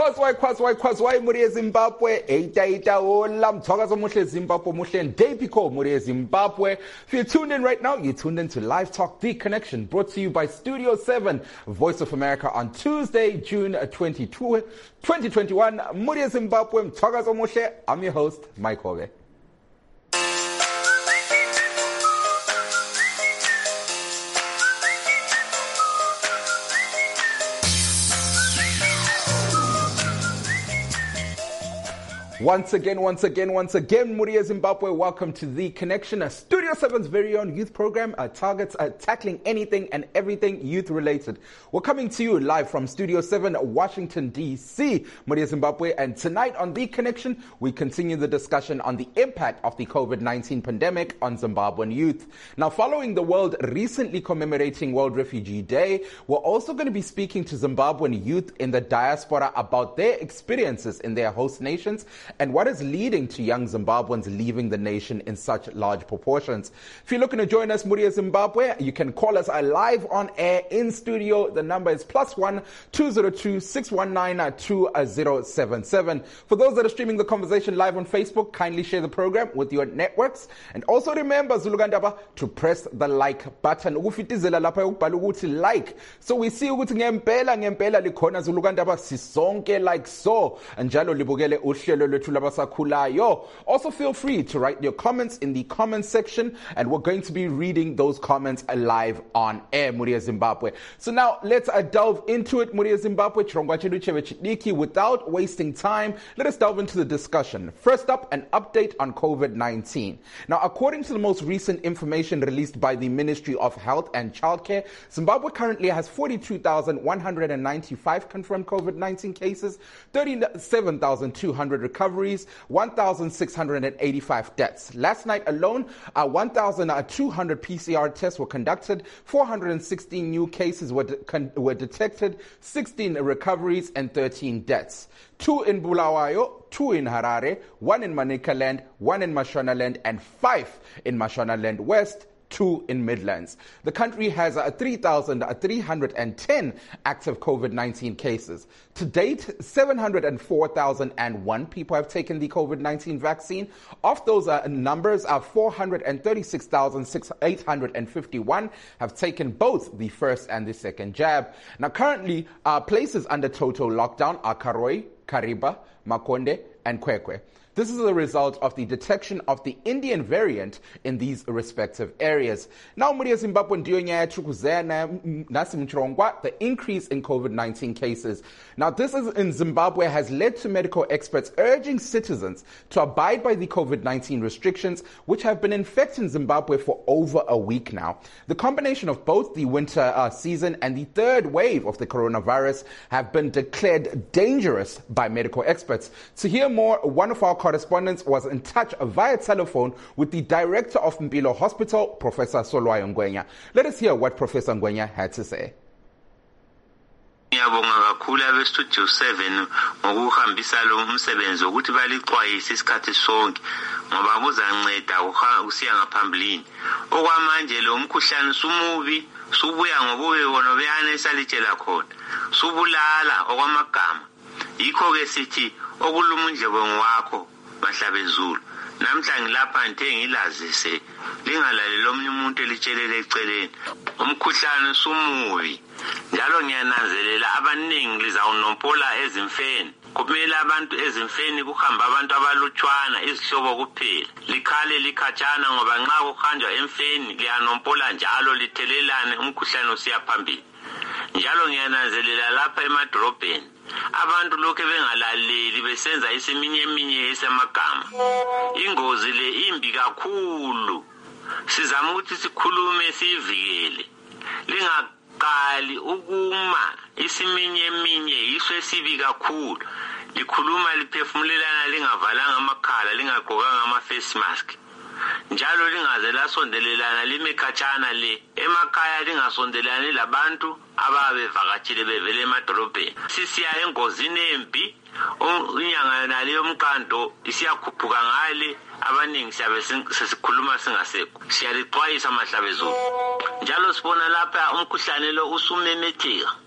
Kwazwai muri Zimbabwe, Eita Olam, Togazo Mushe Zimbabwe Mushe and Dapiko muri Zimbabwe. If you're tuned in right now, you're tuned in to Live Talk The Connection, brought to you by Studio 7, Voice of America on Tuesday, June 2021. Muri Zimbabwe, Togazo Mushe, I'm your host, Mike Hoge. Once again, Muria Zimbabwe, welcome to The Connection, a Studio 7's very own youth program, targets tackling anything and everything youth-related. We're coming to you live from Studio 7, Washington, D.C., Muria Zimbabwe, and tonight on The Connection, we continue the discussion on the impact of the COVID-19 pandemic on Zimbabwean youth. Now, following the world recently commemorating World Refugee Day, we're also going to be speaking to Zimbabwean youth in the diaspora about their experiences in their host nations and what is leading to young Zimbabweans leaving the nation in such large proportions. If you're looking to join us, Muria Zimbabwe, you can call us live on air in studio. The number is +1 202 619 2077. For those that are streaming the conversation live on Facebook, kindly share the program with your networks. And also remember, Zulugandaba, to press the like button. Like. So we see ukuthi ngempela likhona Zulugandaba sisonke like so. Anjalo libukele uhlelo. Also feel free to write your comments in the comments section, and we're going to be reading those comments live on air, Muria Zimbabwe. So now let's delve into it, Muria Zimbabwe. Without wasting time, let us delve into the discussion. First up, an update on COVID-19. Now, according to the most recent information released by the Ministry of Health and Childcare, Zimbabwe currently has 42,195 confirmed COVID-19 cases, 37,200 recoveries, 1,685 deaths. Last night alone, 1,200 PCR tests were conducted, 416 new cases were detected, 16 recoveries, and 13 deaths. 2 in Bulawayo, 2 in Harare, 1 in Manicaland, 1 in Mashonaland, and 5 in Mashonaland West, 2 in Midlands. The country has 3,310 active COVID-19 cases. To date, 704,001 people have taken the COVID-19 vaccine. Of those numbers, 436,851 have taken both the first and the second jab. Now, currently, places under total lockdown are Karoi, Kariba, Makonde, and Kwekwe. This is a result of the detection of the Indian variant in these respective areas. Now, Muria Zimbabwe, the increase in COVID-19 cases. Now, this is in Zimbabwe has led to medical experts urging citizens to abide by the COVID-19 restrictions, which have been infecting Zimbabwe for over a week now. The combination of both the winter season and the third wave of the coronavirus have been declared dangerous by medical experts. To hear more, one of our correspondents was in touch via telephone with the director of Mpilo Hospital, Professor Solwayo Ngwenya. Let us hear what Professor Ngwenya had to say. Ngiyabonga kakhulu abestudio 7 ngokuhambisa lo umsebenzi ukuthi balixwayise isikhathi sonke ngoba kuzanceda usiya ngaphambilini. Okwamanje lo umkhuhlane sumubi subuya ngobuye wona beyana esalitshela khona. Subulala okwamagama. Yikho ke sithi okulumundlebe ngwakho bahlabezulu. Namhla ngilapha ngithe ngilazise lingalaleli omnye umuntu elitshelele eceleni. Umkhuhlane sumubi. Njalo ngiyananzelela abaningi lizawunompola ezimfeni. Kumele abantu ezimfeni kuhamba abantu abalutshwana izihlobo kuphela. Likhale likhatshana ngoba nxa kuhanjwa emfeni liyanompola njalo lithelelane umkhuhlane usiya phambili. Njalo ngiyananzelela lapha emadrobheni abantu lokho bengalaleli besenza isiminyeminya esamagama. Ingozi le imbi kakhulu. Sizama ukuthi sikhulume sivikele. Lingaqali ukuma isiminyeminya yiso esibi kakhulu. Likhuluma liphefumulelana lingavalanga amakhala lingagqokanga ama face mask. Njalo lingaze lasondelelana limekhatshana le emakhaya lingasondelani labantu ababevakatshile bevele emadolobheni. Sisiya engozini embi unyanga nale yomkando isiyakhuphuka ngale abaningi siyabe sesikhuluma singasekho. Siyalixwayisa amahlabezulu. Njalo sibona lapha umkhuhlane lo usumemetheka.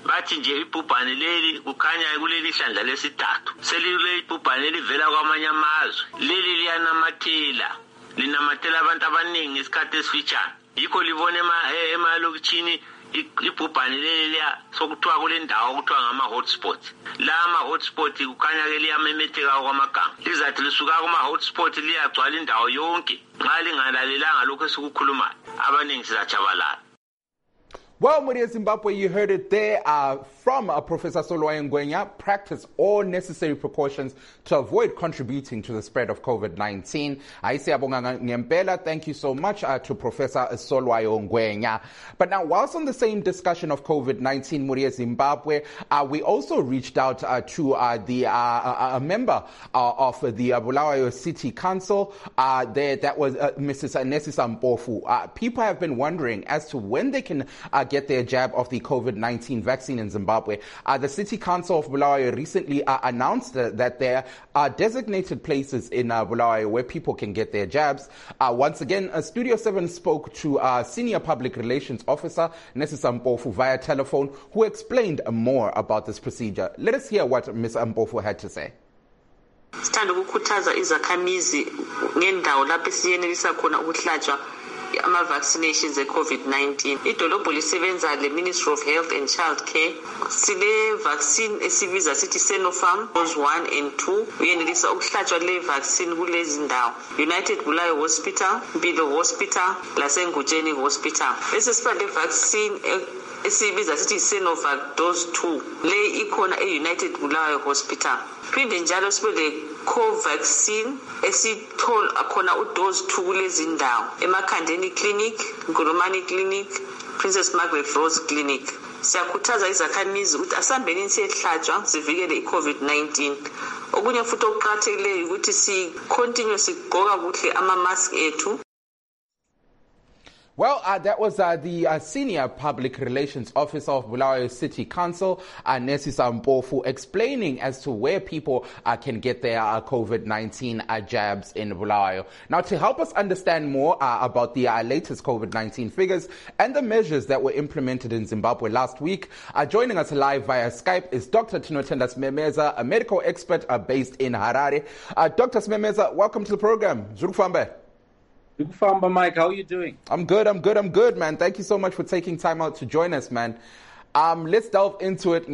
bathi nje ibhubhane leli kukhanya kuleli hlandla lesithathu selile ibhubhane livela kwamanye amazwe leli liyanamathela linamatela abantu abaningi isikhathi esifitshane yikho libone emalokitshini ibhubhane leli sokuthiwa kule ndawo okuthiwa ngama-hotspot la ama-hotspot kukhanya ke liyamemetheka kwamagama lizathi lisuka kuma-hotspot liyagcwala indawo yonke nxa lingalalelanga lokhu esikukhulumayo abaningi sizatshabalala. Well, Muria Zimbabwe, you heard it there from Professor Solwayo Ngwenya. Practice all necessary precautions to avoid contributing to the spread of COVID-19. Thank you so much to Professor Solwayo Ngwenya. But now, whilst on the same discussion of COVID-19, Muria Zimbabwe, we also reached out to a member of the Bulawayo City Council. That was Mrs. Nesisa Mpofu. People have been wondering as to when they can get their jab of the COVID-19 vaccine in Zimbabwe. The City Council of Bulawayo recently announced that there are designated places in Bulawayo where people can get their jabs. Once again, Studio 7 spoke to Senior Public Relations Officer Nesisa Mpofu via telephone, who explained more about this procedure. Let us hear what Ms. Mpofu had to say. Sithanda ukukhuthaza izakhamizi ngendawo lapho siyenelisa khona ukuhlatshwa ama-vaccinations e-COVID-19. Idolobho lisebenza le-Ministry of Health and Child Care. Sile-vaccine esibiza sithi Sinopharm, dose 1 and 2. Uyenelisa ukuhlatshwa le-vaccine kulezi ndawo. United Bulawayo Hospital, Mpilo Hospital, laseNgutsheni Hospital. Bese siba le-vaccine esibiza sithi Sinovac dose 2. Le ikhona e-United Bulawayo Hospital. Phinde njalo sibe le-Covaxin esithol akhona udose 2 kulezi ndawo eMakhandeni Clinic, Nkulumani Clinic, Princess Margaret Rose Clinic. Siyakhuthaza izakhamizi ukuthi asambeni siyehlatshwa sivikele i-COVID-19. Okunye futhi okuqakathekileyo ukuthi si-continue sigqoka kuhle ama-mask ethu. Well, that was the Senior Public Relations Officer of Bulawayo City Council, Nesisa Mpofu, explaining as to where people can get their COVID-19 jabs in Bulawayo. Now, to help us understand more about the latest COVID-19 figures and the measures that were implemented in Zimbabwe last week, joining us live via Skype is Dr. Tinotenda Smemeza, a medical expert based in Harare. Dr. Smemeza, welcome to the program. Zurukufambe. Mike, how are you doing? I'm good, man. Thank you so much for taking time out to join us, man. Let's delve into it.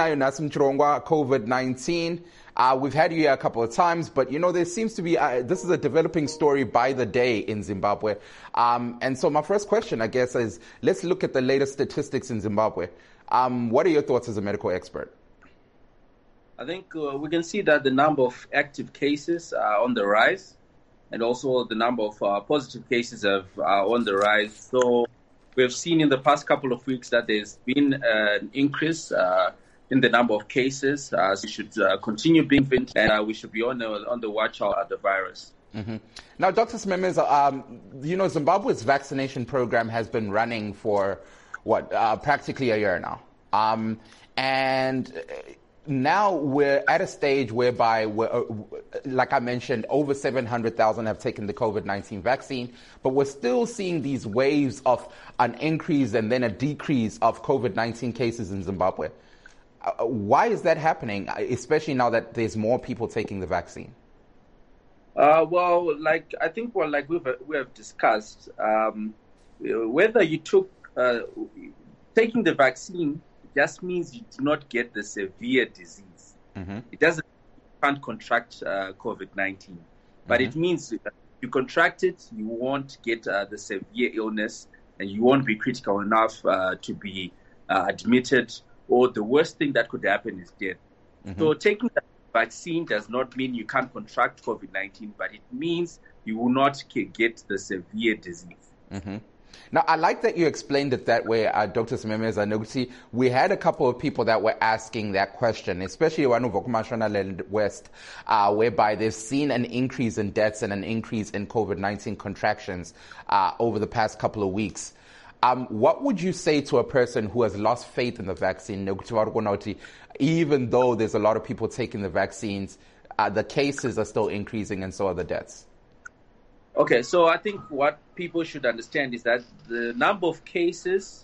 COVID-19. We've had you here a couple of times, but there seems to be, this is a developing story by the day in Zimbabwe. And so my first question, I guess, is let's look at the latest statistics in Zimbabwe. What are your thoughts as a medical expert? I think we can see that the number of active cases are on the rise. And also the number of positive cases are on the rise. So we have seen in the past couple of weeks that there's been an increase in the number of cases. So we should continue being vigilant, and we should be on the watch out at the virus. Mm-hmm. Now, Dr. Smemeza, Zimbabwe's vaccination program has been running for, practically a year now. And now we're at a stage whereby, like I mentioned, over 700,000 have taken the COVID-19 vaccine, but we're still seeing these waves of an increase and then a decrease of COVID-19 cases in Zimbabwe. Why is that happening, especially now that there's more people taking the vaccine? We have discussed, whether you took taking the vaccine just means you do not get the severe disease. Mm-hmm. It doesn't mean you can't contract COVID-19, but it means that you contract it, you won't get the severe illness, and you won't be critical enough to be admitted, or the worst thing that could happen is death. Mm-hmm. So taking the vaccine does not mean you can't contract COVID-19, but it means you will not get the severe disease. Mm-hmm. Now, I like that you explained it that way, Dr. Smemeza Noguti. We had a couple of people that were asking that question, especially one of Okumashonaland West, whereby they've seen an increase in deaths and an increase in COVID-19 contractions over the past couple of weeks. What would you say to a person who has lost faith in the vaccine, even though there's a lot of people taking the vaccines, the cases are still increasing and so are the deaths? Okay, so I think what people should understand is that the number of cases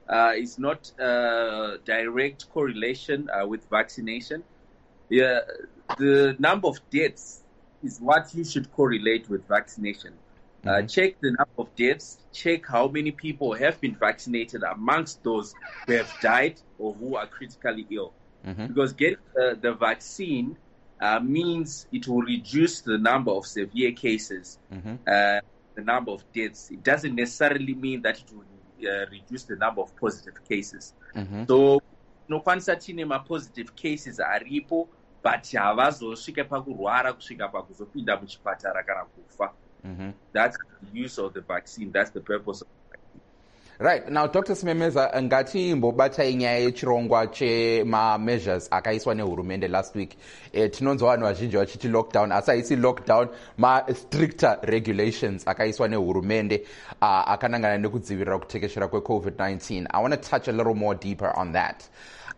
is not direct correlation with vaccination. Yeah, the number of deaths is what you should correlate with vaccination. Check the number of deaths, check how many people have been vaccinated amongst those who have died or who are critically ill. Because getting the vaccine means it will reduce the number of severe cases, the number of deaths. It doesn't necessarily mean that it will reduce the number of positive cases. So, nokwanisa tine ma-positive cases aripo, but havazosvike pakurwara kusvika pakuzopinda muchipatara kana kufa. That's the use of the vaccine. That's the purpose of the vaccine. Right. Now, Dr. Simemeza, ngati mbobata inyaya yechirongwa chema-measures akaiswa nehurumende last week. Tinonzwa vanhu vazhinji vachiti lockdown, asi haisi lockdown, ma-stricter regulations akaiswa nehurumende akanangana nekudzivirira kutekeshera kwe-COVID-19. I want to touch a little more deeper on that.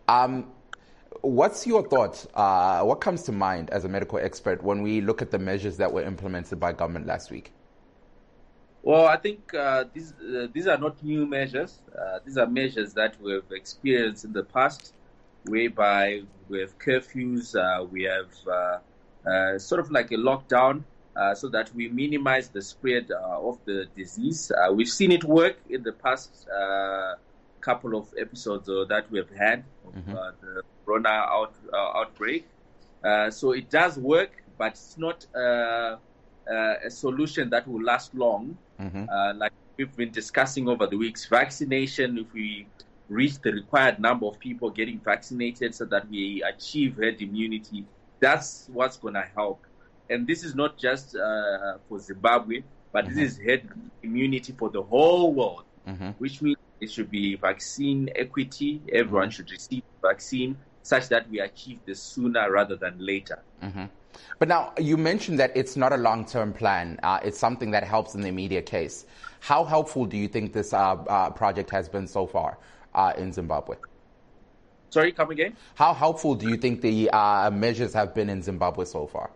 What's your thought? What comes to mind as a medical expert when we look at the measures that were implemented by government last week? Well, I think these are not new measures. These are measures that we've experienced in the past, whereby we have curfews, we have sort of like a lockdown, so that we minimize the spread of the disease. We've seen it work in the past couple of episodes that we have had of the corona outbreak. So it does work, but it's not a solution that will last long. Like we've been discussing over the weeks, vaccination, if we reach the required number of people getting vaccinated so that we achieve herd immunity, that's what's going to help. And this is not just for Zimbabwe, but this is herd immunity for the whole world, which means it should be vaccine equity. Everyone should receive vaccine such that we achieve this sooner rather than later. But now, you mentioned that it's not a long-term plan. It's something that helps in the immediate case. How helpful do you think this project has been so far in Zimbabwe? Sorry, come again? How helpful do you think the measures have been in Zimbabwe so far?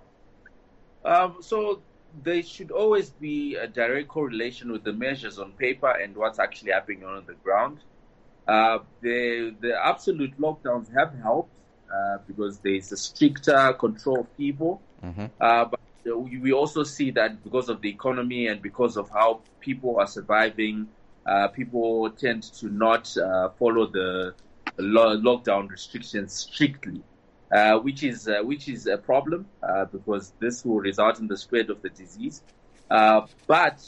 So there should always be a direct correlation with the measures on paper and what's actually happening on the ground. The absolute lockdowns have helped because there's a stricter control of people. But we also see that because of the economy and because of how people are surviving, people tend to not follow the lockdown restrictions strictly, which is a problem because this will result in the spread of the disease. But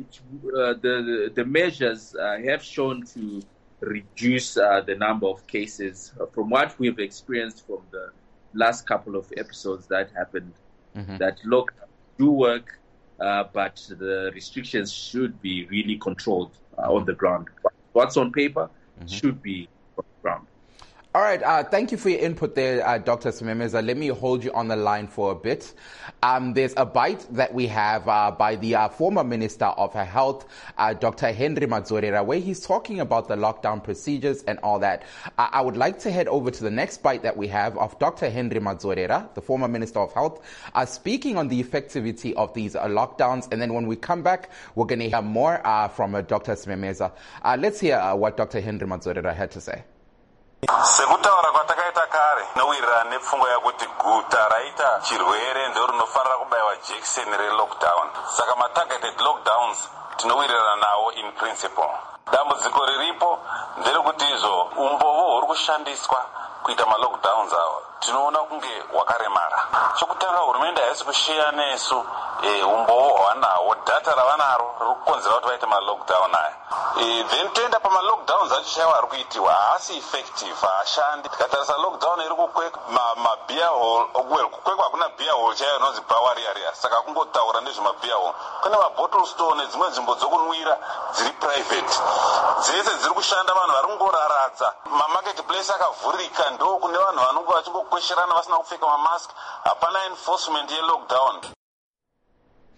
the measures have shown to reduce the number of cases from what we've experienced from the last couple of episodes that happened. That lockdowns do work, but the restrictions should be really controlled on the ground. What's on paper should be on the ground. All right. Thank you for your input there, Dr. Simemeza. Let me hold you on the line for a bit. There's a bite that we have by the former Minister of Health, Dr. Henry Madzorera, where he's talking about the lockdown procedures and all that. I would like to head over to the next bite that we have of Dr. Henry Madzorera, the former Minister of Health, speaking on the effectivity of these lockdowns. And then when we come back, we're going to hear more from Dr. Simemeza. Let's hear what Dr. Henry Madzorera had to say. Sekutaura kwatakaita kare nowirirana nepfungwa yakuti guta raita chirwere ndiro rinofanira kubaiwa jekiseni relockdown. Saka ma-targeted lockdowns tinowirirana nawo in principle. Dambudziko riripo nderekuti izvo umboo huri kushandiswa kuita ma-lockdowns awo tinoona kunge wakaremara. Chokutanga hurumende haisi kushiya nesu umboo hwanawo data ravanaro riri kukonzera kuti vaite ma-lockdown aya. Then toenda pama-lockdowns acho chaiwo ari kuitiwa haasi effective, haashandi. Tikatarisa lockdown iri kukwekwa ma-beer hall, well kukwekwa hakuna beer hall chaiyo inonzi brewery area, saka kungotaura nezvema-beer hall. Kune ma-bottle store nedzimwe nzvimbo dzokunwira dziri private. Dzese dziri kushanda vanhu vari kungoraradza. Ma-market place akavhurika ndo kune vanhu vanonge vachingokwesherana vasina kupfeka ma-mask. Hapana enforcement ye-lockdown.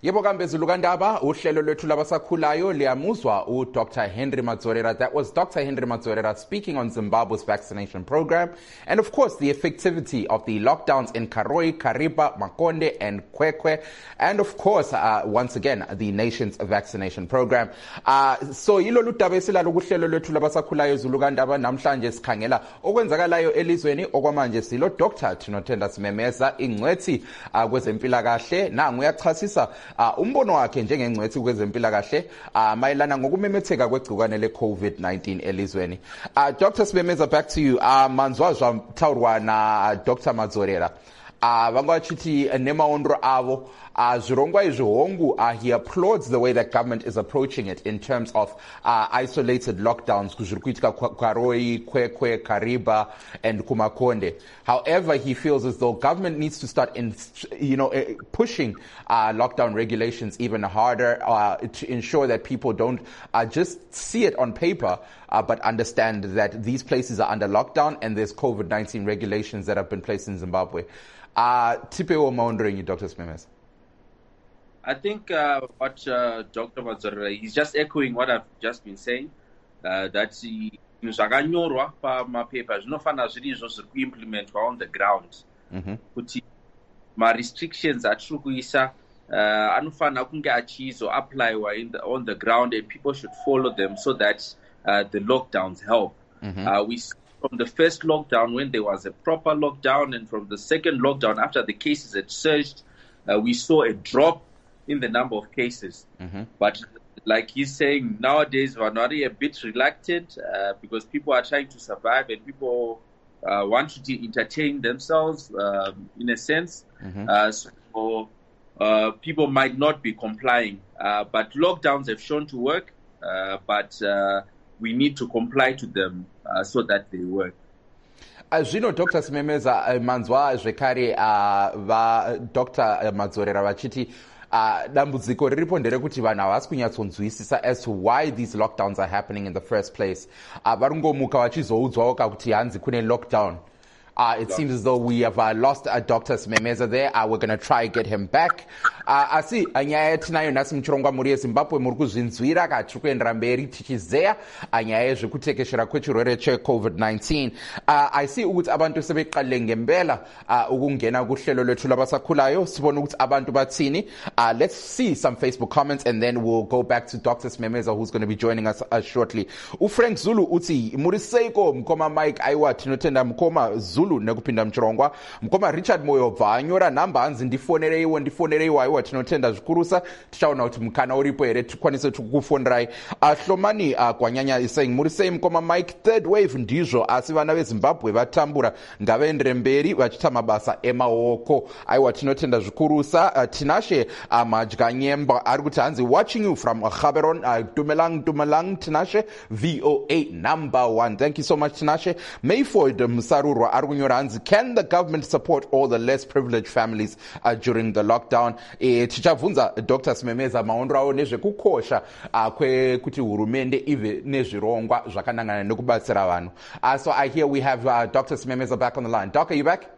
Yebo kambe Zulukandaba, uhlelo lwethu labasakhulayo liyamuzwa Dr. Henry Madzorera. That was Dr. Henry Madzorera speaking on Zimbabwe's vaccination program and of course the effectivity of the lockdowns in Karoi, Kariba, Makonde and Kwekwe and of course once again the nation's vaccination program. So yilo ludaba esilalo kuhlelo lwethu labasakhulayo Zulukandaba namhlanje sikhangela okwenzakalayo elizweni okwamanje silo Dr. Tinotenda Simemeza ingcwethi kwezempilakahle nangu uyachasisa umbono wakhe njengengcwethi kwezempilakahle mayelana ngokumemetheka kwegcikwane le-COVID-19 elizweni. Dr. Simemeza, back to you. Manzwa zvathawurwa na Dr. Madzorera vangachithi nemaondro avo zvirongwa izvi hongu he applauds the way that government is approaching it in terms of isolated lockdowns kuzviri kuitika Karoi, Kwekwe, Kariba and Kumakonde. However, he feels as though government needs to start pushing lockdown regulations even harder to ensure that people don't just see it on paper but understand that these places are under lockdown and there's COVID-19 regulations that have been placed in Zimbabwe. Tipewo maondrenyi, Dr. Simemeza. I think what Dr. Madzorera, he's just echoing what I've just been saying, that zvakanyorwa pamapepa zvinofana zviri izvo zviri kuimplementwa on the ground. Kuti ma-restrictions atiri kuisa anofana kunge achizoapplywa on the ground and people should follow them so that the lockdowns help. We from the first lockdown when there was a proper lockdown and from the second lockdown after the cases had surged, we saw a drop in the number of cases. But like he's saying, nowadays we're not a bit reluctant because people are trying to survive and people want to entertain themselves in a sense. So people might not be complying. But lockdowns have shown to work, but we need to comply to them so that they work. Zvino Dr. Simemeza manzwa zvekare Dr. Madzorera vachiti dambudziko riripo nderekuti vanhu havasi kunyatsonzwisisa as to why these lockdowns are happening in the first place. Varingomuka vachizoudzwawo kuti hanzi kune lockdown. It seems as though we have lost Dr. Simemeza there. We're going to try get him back. Asi nyaya yatinayo nhasi muchirongwa muri yeZimbabwe muri kuzvinzwira katiri kuendera mberi tichizeya nyaya yezvekutekeshera kwechirwere che-COVID-19. I see ukuthi abantu sebeqalile ngempela ukungena kuhlelo lwethu labasakhulayo sibone ukuthi abantu bathini. Let's see some Facebook comments and then we'll go back to Dr. Simemeza who's going to be joining us shortly. UFrank Zulu uthi muri seiko mkoma Mike aiwa tinotenda mkoma Zulu nekupinda mchirongwa mkoma Richard Moyo bva anyora namba hanzi ndifonere iwo aiwa tinotenda zvikurusa tichaona kuti mukana uripo here tikwanise kukufonrai. Hlomani kwanyanya is saying muri sei mkoma Mike, third wave ndizvo asi vana veZimbabwe vatambura ngavaendere mberi vachita mabasa emaoko aiwa tinotenda zvikurusa. Tinashe Madya Nyemba ari kuti hanzi watching you from Gaborone. Dumelang Tinashe, VOA number 1. Thank you so much Tinashe. Mayford Musarurwa ari kunyora hanzi can the government support all the less privileged families during the lockdown. Tichabvunza Dr. Simemeza maondro awo nezvekukosha kwekuti hurumende ive nezvirongwa zvakanangana nekubatsira vanhu. So I hear we have Dr. Simemeza back on the line. Doc, are you back?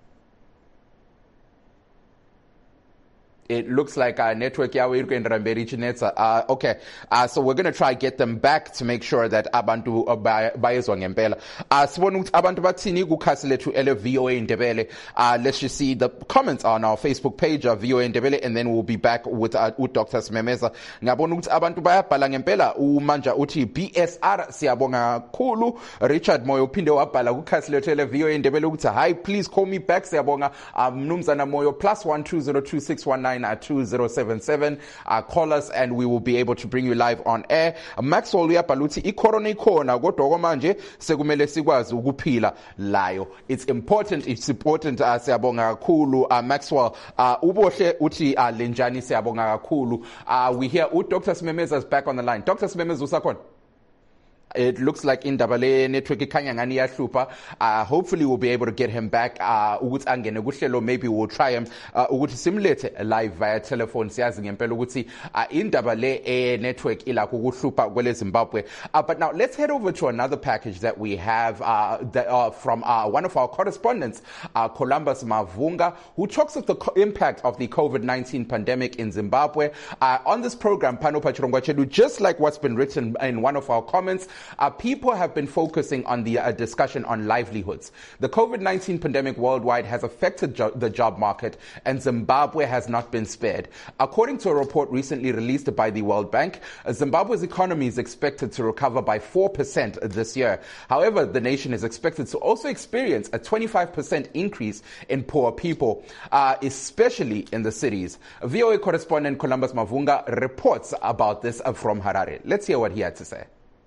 It looks like our network yawe iri kuendera mberi chinetsa. Okay, so we're going to try get them back to make sure that abantu bayezwa ngempela. Sibona ukuthi abantu bathini kukhasi lethu ele VOA Ndebele. Let's just see the comments on our Facebook page of VOA Ndebele and then we'll be back with Dr. Simemeza. Ngabona ukuthi abantu bayabhala ngempela. Umanja uthi BSR siyabonga kakhulu. Richard Moyo uphinde wabhala kukhasi lethu ele VOA Ndebele ukuthi hi, please call me back siyabonga. Mnumzana Moyo +1202619 at 2077. Call us and we will be able to bring you live on air. Maxwell uyabaluthi icorona ikhona kodwa okwamanje sekumele sikwazi ukuphila layo. It's important siyabonga kakhulu. Maxwell ubohle uthi lenjani siyabonga kakhulu. We hear Dr. Simemeza is back on the line. Dr. Simemeza usakhona? It looks like indaba le network ikhanya ngani yahlupha. Hopefully we'll be able to get him back. Ukuthi angene kuhlelo, maybe we'll try him ukuthi simlethe live via telephone. Siyazi ngempela ukuthi indaba le network ilakho ukuhlupha kwele Zimbabwe. But now let's head over to another package that we have from one of our correspondents, Columbus Mavunga, who talks of the impact of the COVID-19 pandemic in Zimbabwe. On this program, Pano Pachirongwachedu, just like what's been written in one of our comments, people have been focusing on the discussion on livelihoods. The COVID-19 pandemic worldwide has affected the job market, and Zimbabwe has not been spared. According to a report recently released by the World Bank, Zimbabwe's economy is expected to recover by 4% this year. However, the nation is expected to also experience a 25% increase in poor people, especially in the cities. VOA correspondent Columbus Mavunga reports about this from Harare. Let's hear what he had to say.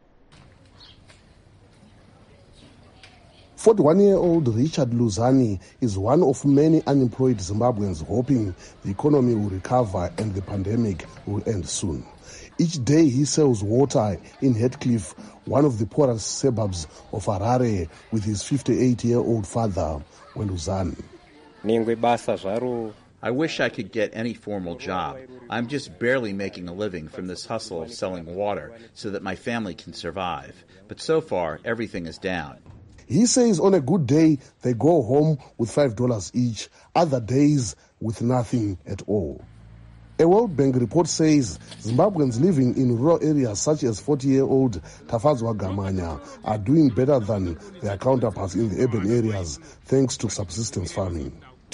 41-year-old Richard Luzani is one of many unemployed Zimbabweans hoping the economy will recover and the pandemic will end soon. Each day he sells water in Heathcliff, one of the poorest suburbs of Harare, with his 58-year-old father, Weluzani. I wish I could get any formal job. I'm just barely making a living from this hustle of selling water so that my family can survive. But so far, everything is down. He says on a good day, they go home with $5 each, other days with nothing at all. A World Bank report says Zimbabweans living in rural areas such as 40-year-old Tafadzwa Gamanya are doing better than their counterparts in the urban areas thanks to subsistence farming.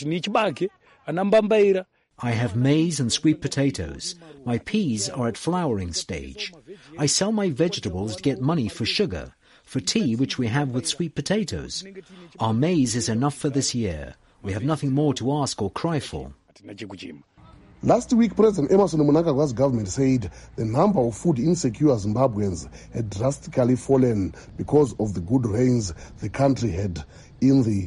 I have maize and sweet potatoes. My peas are at flowering stage. I sell my vegetables to get money for sugar, for tea which we have with sweet potatoes. Our maize is enough for this year. We have nothing more to ask or cry for. Last week, President Emmerson Mnangagwa's government said the number of food insecure Zimbabweans had drastically fallen because of the good rains the country had in the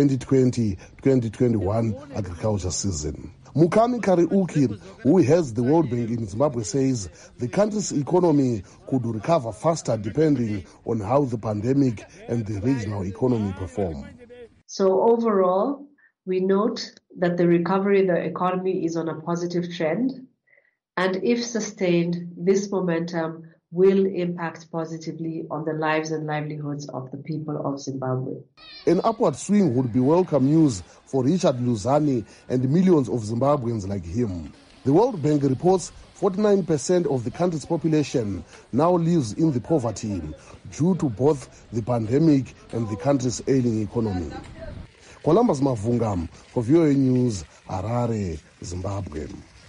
2020-2021 agriculture season. Mukami Kariuki, who heads the World Bank in Zimbabwe, says the country's economy could recover faster depending on how the pandemic and the regional economy perform. So overall, we note that the recovery of the economy is on a positive trend, and if sustained, this momentum will impact positively on the lives and livelihoods of the people of Zimbabwe. An upward swing would be welcome news for Richard Luzani and millions of Zimbabweans like him. The World Bank reports 49% of the country's population now lives in the poverty due to both the pandemic and the country's ailing economy. Columbus Mavunga for VOA News, Harare, Zimbabwe.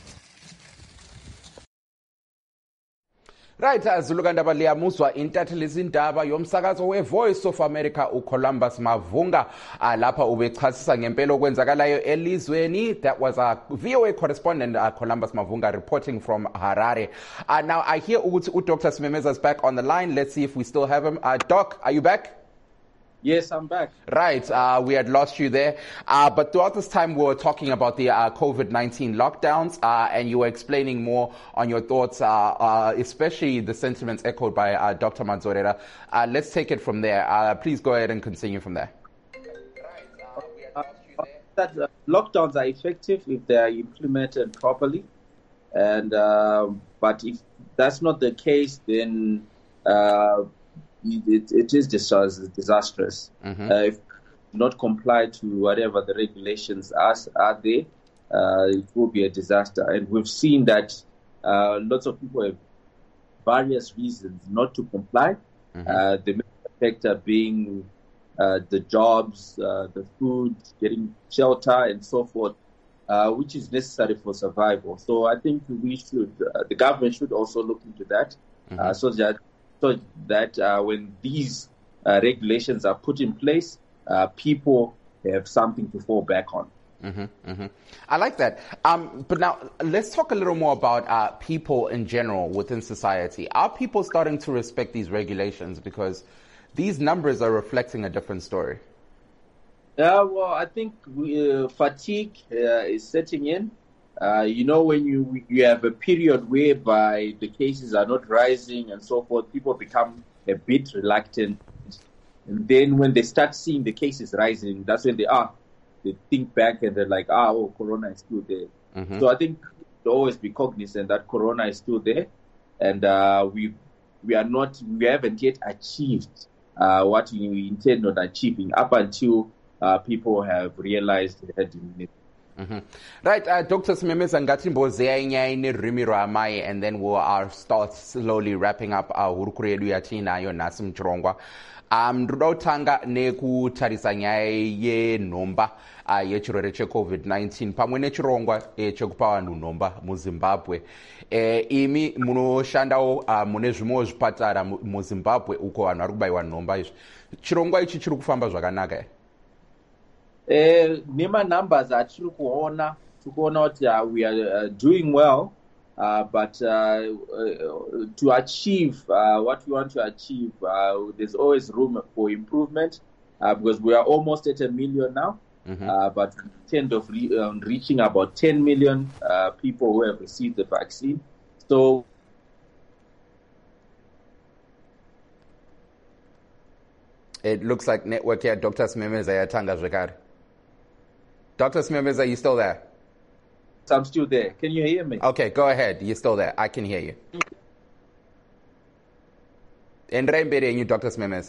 Right, Zulukandaba liyamuzwa intathelizindaba yomsakazo we-Voice of America uColumbus Mavunga lapha ubechasisa ngempela okwenzakalayo elizweni. That was our VOA correspondent Columbus Mavunga reporting from Harare. Now I hear ukuthi Dr. Simemeza is back on the line. Let's see if we still have him. Doc, are you back? Yes, I'm back. Right, we had lost you there. But throughout this time, we were talking about the COVID-19 lockdowns, and you were explaining more on your thoughts, especially the sentiments echoed by Dr. Manzorera. Let's take it from there. Please go ahead and continue from there. Lockdowns are effective if they are implemented properly. And but if that's not the case, then it is disastrous. Mm-hmm. If not comply to whatever the regulations are there, it will be a disaster. And we've seen that lots of people have various reasons not to comply. Mm-hmm. The main factor being the jobs, the food, getting shelter, and so forth, which is necessary for survival. So I think we should, the government should also look into that, mm-hmm. so that when these regulations are put in place, people have something to fall back on. Mm-hmm, mm-hmm. I like that. But now let's talk a little more about people in general within society. Are people starting to respect these regulations? Because these numbers are reflecting a different story. Well, I think fatigue is setting in. When you have a period whereby the cases are not rising and so forth, people become a bit reluctant. And then when they start seeing the cases rising, that's when they think back and they're like, corona is still there. Mm-hmm. So I think we'll always be cognizant that corona is still there, and we haven't yet achieved what we intend on achieving up until people have realized the herd immunity. Mm-hmm. Right, Dr. Simemeza, ngatimbozeyai nyaya nerurimi rwamai, and then we'll start slowly wrapping up hurukuro yedu yatinayo nhasi muchirongwa. Ndoda kutanga nekutarisa nyaya yenhomba yechirwere cheCovid-19 pamwe nechirongwa chekupa vanhu nhomba muZimbabwe. Imi munoshandawo mune zvimwewo zvipatara muZimbabwe uko vanhu vari kubayiwa nhomba izvi. Chirongwa ichi chiri kufamba zvakanaka here? Nema-numbers atiri kuona kuti we are doing well, but to achieve what we want to achieve, there's always room for improvement, because we are almost at 1 million now. Mm-hmm. But we intend of reaching about 10 million people who have received the vaccine. So it looks like network here. Dr. Simemeza yatanga zvekare. Dr. Simemeza, are you still there? I'm still there. Can you hear me? Okay, go ahead. You're still there. I can hear you. Endrai mberi yenyu, Dr. Simemeza.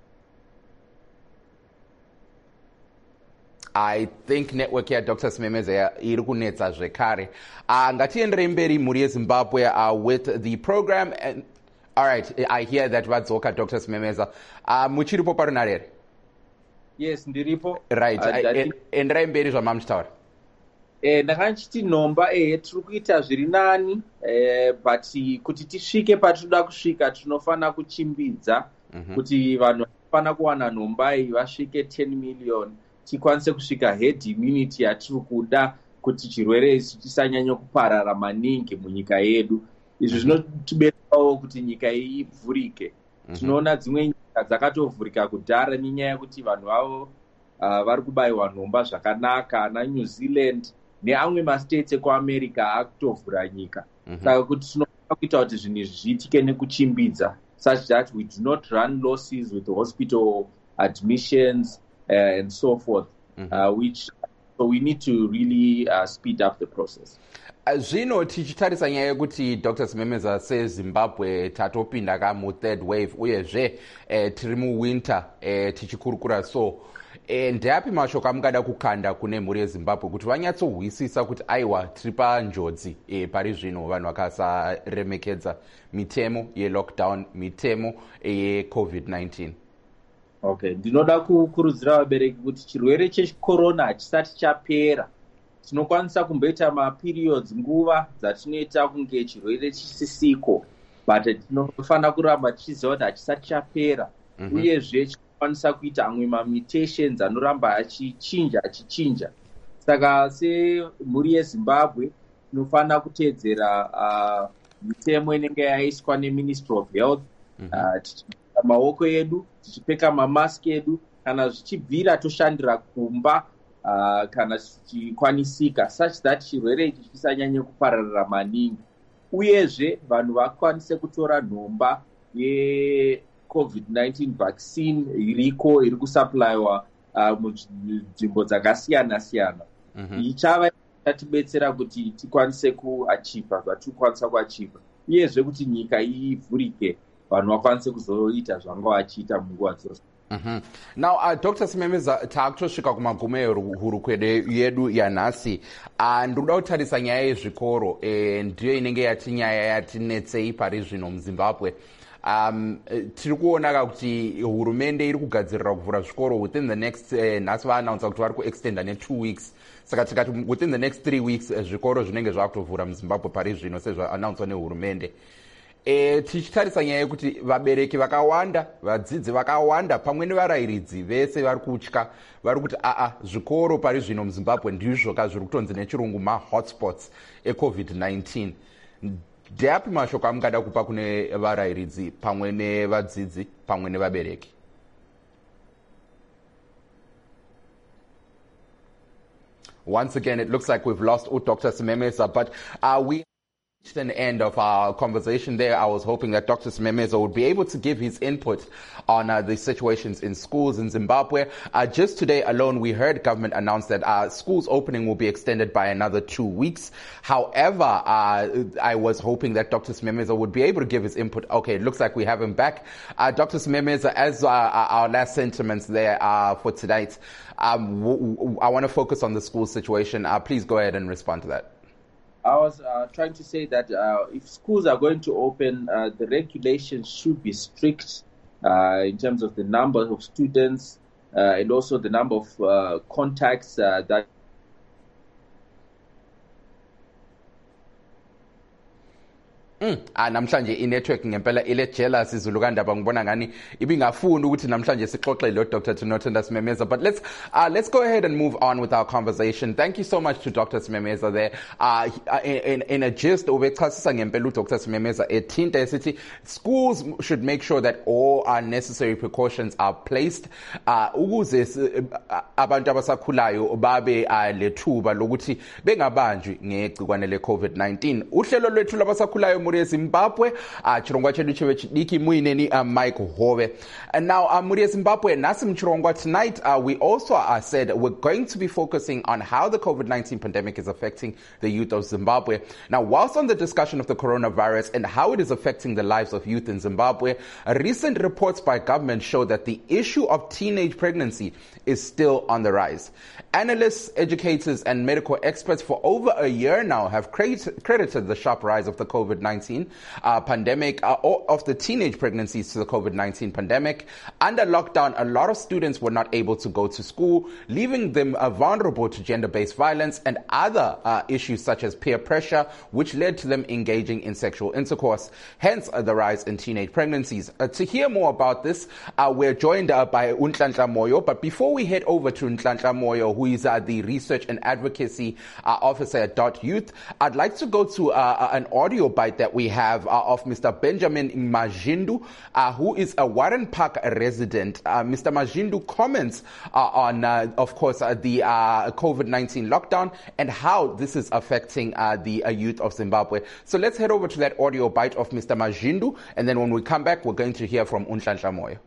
I think network here, Dr. Simemeza, iri kunetsa zvekare. Ngatienderei mberi mhuri yeZimbabwe with the program. And all right, I hear that vadzoka, Dr. Simemeza. Muchiripo parunarere? Yes, ndiripo. Right. Endrai mberi zvamamuchitaura. Ndakanchiti nhomba tiri kuita zviri nani, but kuti tisvike patinoda kusvika tinofana kuchimbidza kuti vanhu vanofana kuwana nhomba iyi vasvike 10 million, tikwanise kusvika herd immunity yatiri kuda kuti chirwere ichi chisanyanya kuparara maningi munyika yedu. Izvi zvinotibetsawo kuti nyika iyi ivhurike. Tinoona dzimwe nyika dzakatovhurika kudhara nenyaya yekuti vanhu vavo vari kubayiwa nhomba zvakanaka. Ana New Zealand neamwe mastates ekuAmerica akutovhura nyika. Saka kuti tinofanira kuita kuti zvinhu izvi zviitike nekuchimbidza, such that we do not run losses with hospital admissions and so forth, so we need to really speed up the process. Zvino tichitarisa nyaya yekuti Dr. Simemeza seZimbabwe tatopinda mu-third wave uyezve tiri muwinter tichikurukura, so ndeapi mashoko amungada kukanda kune mhuri yeZimbabwe kuti vanyatsohwisisa kuti aiwa tiri panjodzi pari zvino vanhu vakasaremekedza mitemo yelockdown, mitemo yeCovid-19? Okay, ndinoda kukurudzira vabereki kuti chirwere checorona hachisati chapera. Tinokwanisa kumboita maperiods nguva dzatinoita kunge chirwere chisisiko, but tinofana kuramba tichiziva kuti hachisati chapera. Uyezve tinokwanisa kuita amwe mamutations anoramba achichinja. Saka semhuri yeZimbabwe tinofana kuteedzera mitemo inenge yaiswa neMinistry of Health, tichipfeka maoko edu, tichipfeka mamask edu, kana zvichibvira toshandira kumba kana zvichikwanisika, such that chirwere ichi chisanyanye kupararira maningi. Uyezve vanhu vakwanise kutora nhomba yeCovid-19 vaccine iriko iri kusupplywa munzvimbo dzakasiyana-siyana. Ichava itatibetsera kuti tikwanise kuachiva zvatikwanisa kuachiva, uyezve kuti nyika ivhurike, vanhu vakwanise kuzoita zvanga vachiita munguva dzose. Now, Dr. Simemeza, taakutosvika kumagumo ehurukuro yedu yanhasi. Ndoda kutarisa nyaya yezvikoro, ndiyo inenge yati nyaya yatinetsei pari zvino muZimbabwe. Tiri kuona kuti hurumende iri kugadzirira kuvhura zvikoro within the next, nhasi vaannounsa kuti vari kuextenda ne2 weeks. Saka tikati within the next 3 weeks zvikoro zvinenge zvaakutovhura muZimbabwe pari zvino sezvaannounswa nehurumende. Tichitarisa nyaya yekuti vabereki vakawanda, vadzidzi vakawanda, pamwe nevarayiridzi vese vari kutya, vari kuti zvikoro pari zvino muZimbabwe ndizvo zviri kutonzi nechirungu mahotspots eCovid-19. Ndeapi mashoko amungada kupa kune varayiridzi pamwe nevadzidzi pamwe nevabereki? Once again, it looks like we've lost Dr. Simemeza, but we reached an end of our conversation there. I was hoping that Dr. Simemeza would be able to give his input on the situations in schools in Zimbabwe. Just today alone, we heard government announce that schools opening will be extended by another 2 weeks. However, I was hoping that Dr. Simemeza would be able to give his input. Okay, it looks like we have him back. Dr. Simemeza, as our last sentiments there for tonight, I want to focus on the school situation. Please go ahead and respond to that. I was trying to say that if schools are going to open, the regulations should be strict in terms of the number of students and also the number of contacts that namhlanje inetwork ngempela ile jealous izulu kandaba ngibona ngani ibingafuni ukuthi namhlanje sixoxe lo Dr. Tinotenda Simemeza, but let's go ahead and move on with our conversation. Thank you so much to Dr. Simemeza there. In a gist ubechasisa ngempela Dr. Simemeza ethinta esithi schools should make sure that all necessary precautions are placed ukuze abantu abasakhulayo babe lethuba lokuthi bengabanjwi ngegcikwane le COVID-19. Uhlelo lwethu labasakhulayo muri Zimbabwe chirongwa chedu chevechidiki muineni Mike Hove. And now muri Zimbabwe nasim chirongwa tonight we also said we're going to be focusing on how the COVID-19 pandemic is affecting the youth of Zimbabwe. Now, whilst on the discussion of the coronavirus and how it is affecting the lives of youth in Zimbabwe, recent reports by government show that the issue of teenage pregnancy is still on the rise. Analysts, educators, and medical experts for over a year now have credited the sharp rise of the COVID-19 pandemic, of the teenage pregnancies to the COVID-19 pandemic. Under lockdown, a lot of students were not able to go to school, leaving them vulnerable to gender-based violence and other issues such as peer pressure, which led to them engaging in sexual intercourse. Hence, the rise in teenage pregnancies. To hear more about this, we're joined by Nhlanhla Moyo. But before we head over to Nhlanhla Moyo, who is the Research and Advocacy Officer at Dot Youth, I'd like to go to an audio bite that we have of Mr. Benjamin Majindu, who is a Warren Park resident. Mr. Majindu comments on, of course, the COVID-19 lockdown and how this is affecting the youth of Zimbabwe. So let's head over to that audio bite of Mr. Majindu, and then when we come back, we're going to hear from Nhlanhla Moyo.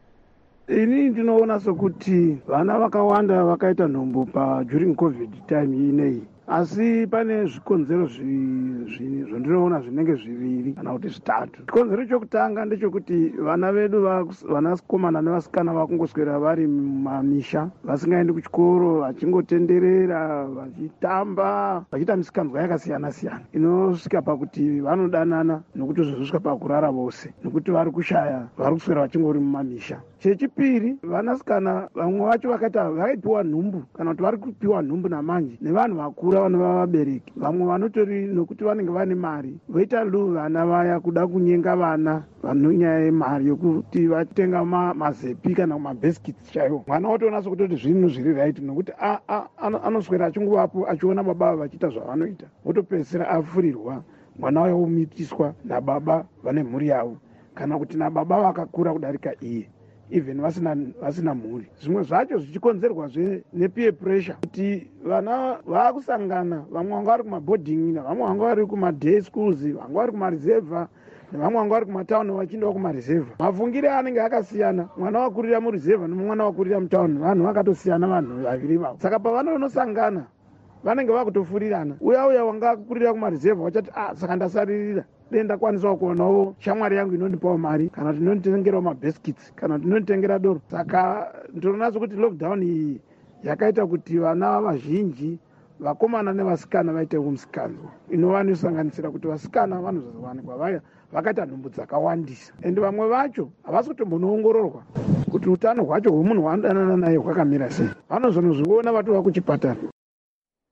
Ini ndinoona sokuti vana vakawanda vakaita nhombo during COVID time inei. Asi pane zvikonzero zvandinoona zvinenge zviviri kana kuti zvitatu. Chikonzero chokutanga ndechekuti vana vedu vanakomana nevasikana vakungoswera vari mumamisha vasingaendi kuchikoro vachingotenderera vachitamba vachiita misikanzwa yakasiyana siyana inosvika pakuti vanodanana nokuti zvozosvika pakurara vose nokuti vari kushaya vari kuswera vachingori mumamisha. Chechipiri, vanasikana vamwe vacho vakaipiwa nhumbu kana kuti vari kupiwa nhumbu namanje nevanhu vakuru vanova vabereki. Vamwe vanotori nokuti vanenge vane mari voita vana vaya kuda kunyenga vana vanonyaya yemari yokuti vatenga mazepi kana mabhiskits chaiwo. Mwana otoona sokutoti zvinhu zviri right nokuti anoswera achingovapo achiona baba vachiita zvavanoita otopedzisira afurirwa mwana wayo omitiswa nababa vane mhuri yavo kana kuti nababa vakakura kudarika iye even vasina mhuri. Zvimwe zvacho zvichikonzerwazve nepeer pressure kuti vana vakusangana, vamwe vanga vari kumaboarding, vamwe vanga vari kumaday schools, vanga vari kumareserva nevamwe vanga vari kumatauni vachiindawo kumareserva. Mafungire anenge akasiyana, mwana wakurira mureserva nomwana wakurira mutauni, vanhu vakatosiyana vanhu vaviri vavo. Saka pavanonosangana vanenge vakutofurirana. Uya wanga akurira kumareserva wachati saka ndasaririra denda kwanisawo kuonawo shamwari yangu inondipawo mari kana kuti inonditengerawo mabhiskits kana kuti inonditengera doro. Saka ndinoona sokuti lockdown iyi yakaita kuti vana vazhinji vakomana nevasikana vaite umusikanzwa inova inosanganisira kuti vasikana vanozowanikwa vaya vakaita nhumbu dzakawandisa ende vamwe vacho havasi kutombonoongororwa kuti utano hwacho hwemunhu waanodanana naye hwakamira sei. Vanozonozviona vatova kuchipatara.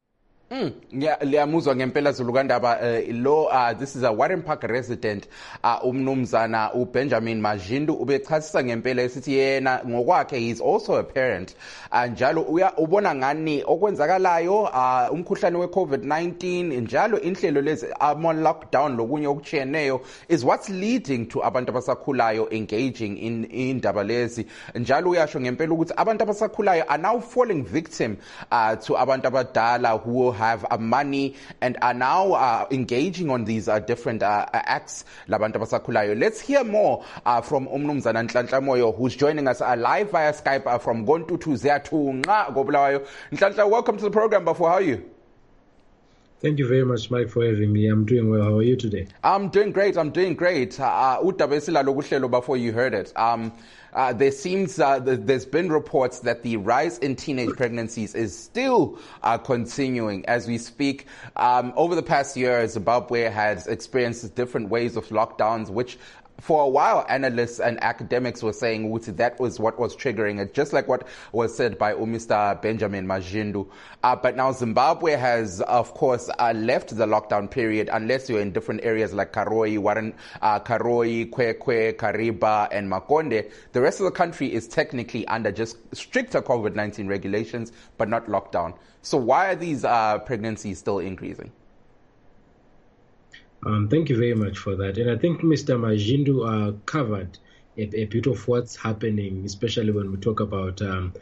Liyamuzwa ngempela Zulu kaNdaba. This is a Warren Park resident, umnumzana uBenjamin Majindu ubechasisa ngempela esithi yena ngokwakhe he is also a parent. Njalo ubona ngani okwenzakalayo umkhuhlane weCovid-19 njalo inhlelo lezi ama lockdown lokunye okuchiyeneyo is what's leading to abantu abasakhulayo engaging in indaba lezi. Njalo uyasho ngempela ukuthi abantu abasakhulayo are now falling victim to abantu abadala who have money and are now engaging on these different acts labantu abasakhulayo. Let's hear more from umnumzana Nhlanhla Moyo, who's joining us live via Skype from Gontutu Zeyathunqa Kobulawayo. Nhlanhla, welcome to the program. Before, how are you? Thank you very much, Mike, for having me. I'm doing well. How are you today? I'm doing great. Before you heard it. There seems there's been reports that the rise in teenage pregnancies is still continuing as we speak. Over the past year, Zimbabwe has experienced different waves of lockdowns, which for a while, analysts and academics were saying that was what was triggering it, just like what was said by Mr. Benjamin Majindu. But now Zimbabwe has, of course, left the lockdown period, unless you're in different areas like Karoi, Kwekwe, Kariba, and Makonde. The rest of the country is technically under just stricter COVID-19 regulations, but not lockdown. So why are these pregnancies still increasing? Thank you very much for that. And I think Mr. Majindu covered a bit of what's happening, especially when we talk about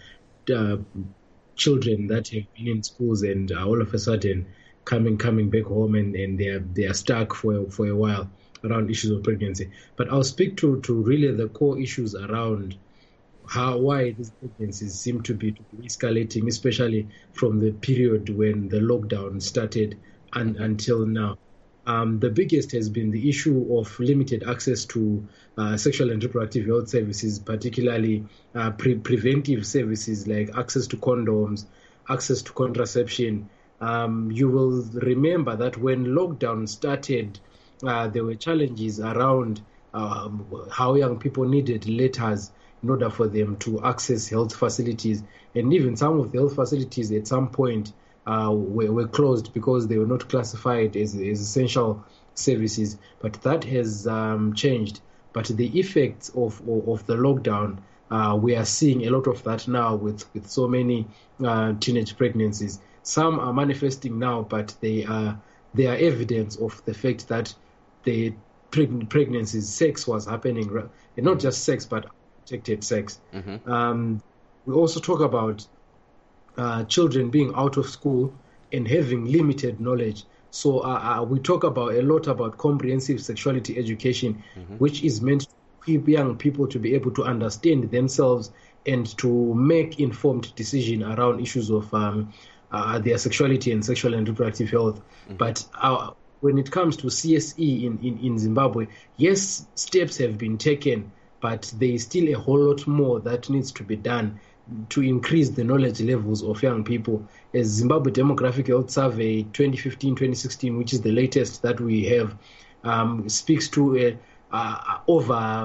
children that have been in schools and all of a sudden coming back home and they are stuck for a while around issues of pregnancy. But I'll speak to really the core issues around why these pregnancies seem to be escalating, especially from the period when the lockdown started until now. The biggest has been the issue of limited access to sexual and reproductive health services, particularly preventive services like access to condoms, access to contraception. You will remember that when lockdown started, there were challenges around how young people needed letters in order for them to access health facilities. And even some of the health facilities at some point were closed because they were not classified as essential services. But that has changed. But the effects of the lockdown, we are seeing a lot of that now with so many teenage pregnancies. Some are manifesting now, but they are evidence of the fact that the pregnancies, sex was happening, and not just sex, but protected sex. Mm-hmm. We also talk about children being out of school and having limited knowledge. So we talk a lot about comprehensive sexuality education, mm-hmm. which is meant to equip young people to be able to understand themselves and to make informed decisions around issues of their sexuality and sexual and reproductive health. Mm-hmm. But when it comes to CSE in Zimbabwe, yes, steps have been taken, but there is still a whole lot more that needs to be done to increase the knowledge levels of young people. As Zimbabwe Demographic Health Survey 2015-2016, which is the latest that we have, speaks to over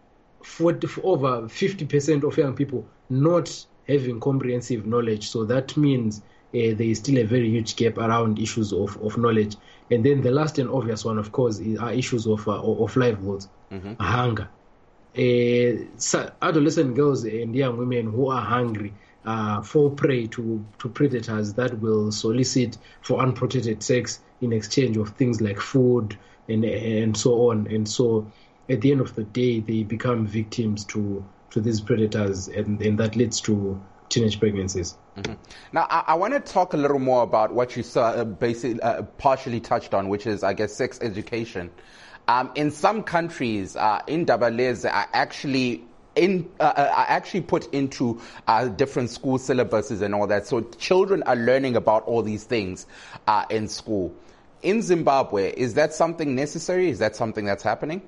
50% of young people not having comprehensive knowledge. So that means there is still a very huge gap around issues of knowledge. And then the last and obvious one, of course, are issues of livelihoods, mm-hmm. hunger. Adolescent girls and young women who are hungry fall prey to predators that will solicit for unprotected sex in exchange of things like food and so on. And so at the end of the day, they become victims to these predators, and that leads to teenage pregnancies. Mm-hmm. Now, I want to talk a little more about what you basically partially touched on, which is, I guess, sex education. In some countries, indaba are actually put into different school syllabuses and all that. So children are learning about all these things in school. In Zimbabwe, is that something necessary? Is that something that's happening?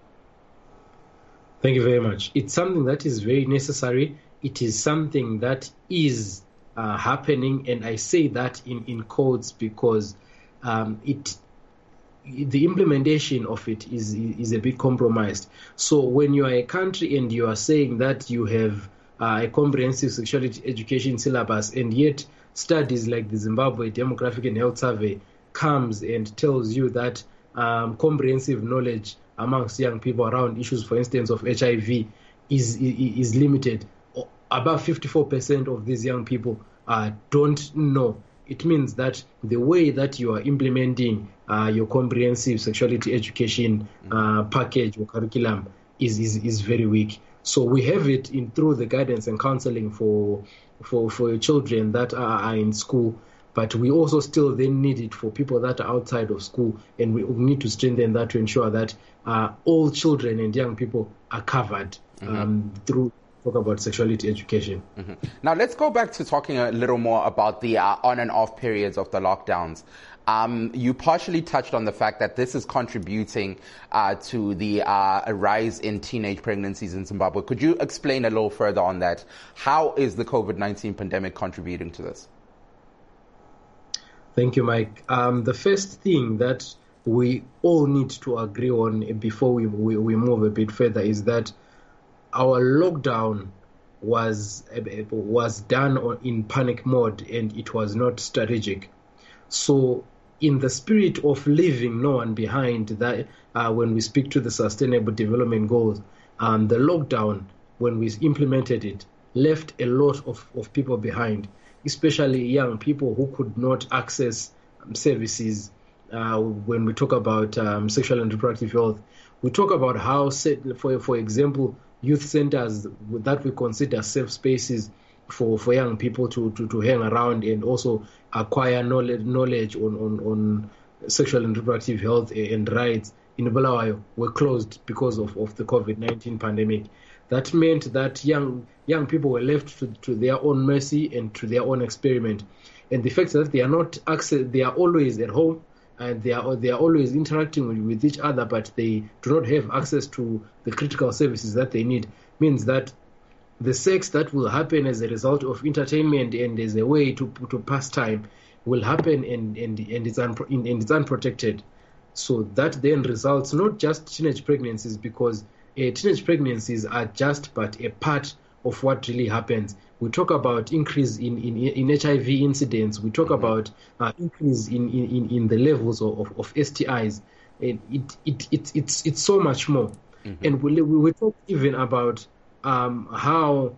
Thank you very much. It's something that is very necessary. It is something that is happening, and I say that in quotes because the implementation of it is a bit compromised. So when you are a country and you are saying that you have a comprehensive sexuality education syllabus, and yet studies like the Zimbabwe Demographic and Health Survey comes and tells you that comprehensive knowledge amongst young people around issues, for instance, of HIV is limited. About 54% of these young people don't know. It means that the way that you are implementing your comprehensive sexuality education package or curriculum is very weak. So we have it through the guidance and counseling for children that are in school, but we also still then need it for people that are outside of school, and we need to strengthen that to ensure that all children and young people are covered through talk about sexuality education. Now let's go back to talking a little more about the on and off periods of the lockdowns. You partially touched on the fact that this is contributing to the rise in teenage pregnancies in Zimbabwe. Could you explain a little further on that? How is the COVID-19 pandemic contributing to this? Thank you, Mike. The first thing that we all need to agree on before we move a bit further is that our lockdown was done in panic mode, and it was not strategic. So in the spirit of leaving no one behind, that when we speak to the Sustainable Development Goals, the lockdown, when we implemented it, left a lot of people behind, especially young people who could not access services. When we talk about sexual and reproductive health, we talk about how, for example, youth centers that we consider safe spaces for young people to hang around and also acquire knowledge on sexual and reproductive health and rights in Bulawayo were closed because of the COVID-19 pandemic. That meant that young people were left to their own mercy and to their own experiment. And the fact that they are always at home, and they are always interacting with each other, but they do not have access to the critical services that they need, means that the sex that will happen as a result of entertainment and as a way to pass time will happen, and it's unprotected. So that then results not just teenage pregnancies, because teenage pregnancies are just but a part of what really happens. We talk about increase in HIV incidents. We talk about increase in the levels of STIs. It's so much more. And we talk even about how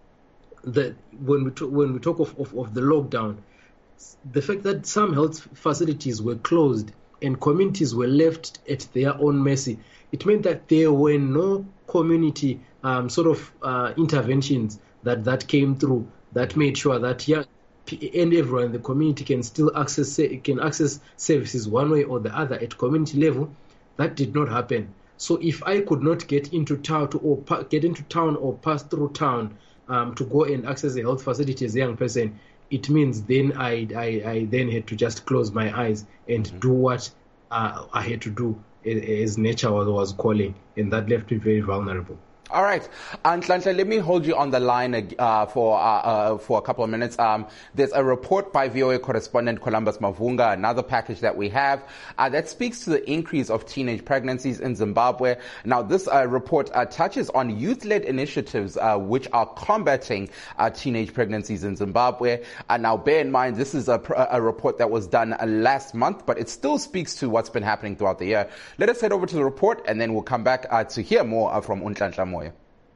when we talk of the lockdown, the fact that some health facilities were closed and communities were left at their own mercy, it meant that there were no community interventions that came through that made sure that and everyone in the community can still access services one way or the other at community level. That did not happen. So if I could not get into town or pass through town to go and access a health facility as a young person, it means then I then had to just close my eyes and do what I had to do as nature was calling, and that left me very vulnerable. All right. Nhlanhla, let me hold you on the line for a couple of minutes. There's a report by VOA correspondent Columbus Mavunga, another package that we have, that speaks to the increase of teenage pregnancies in Zimbabwe. Now, this report touches on youth-led initiatives which are combating teenage pregnancies in Zimbabwe. Now, bear in mind, this is a report that was done last month, but it still speaks to what's been happening throughout the year. Let us head over to the report, and then we'll come back to hear more from Nhlanhla Moyo.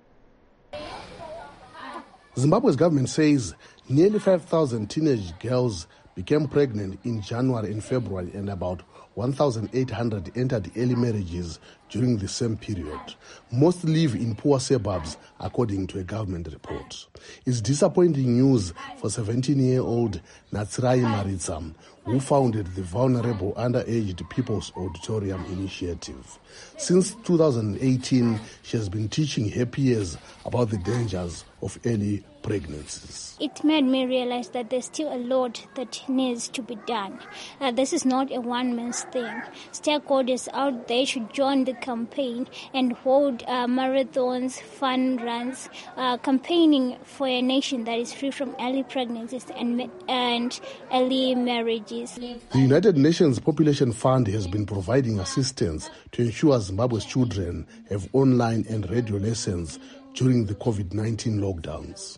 Zimbabwe's government says nearly 5,000 teenage girls became pregnant in January and February, and about 1,800 entered early marriages during the same period. Most live in poor suburbs, according to a government report. It's disappointing news for 17-year-old Natsirai Maritsam, who founded the Vulnerable Underaged People's Auditorium Initiative. Since 2018, she has been teaching her peers about the dangers of early pregnancies. It made me realize that there's still a lot that needs to be done. This is not a one-man's thing. Stakeholders out there should join the campaign and hold marathons, fun runs, campaigning for a nation that is free from early pregnancies and early marriages. The United Nations Population Fund has been providing assistance to ensure Zimbabwe's children have online and radio lessons during the COVID-19 lockdowns.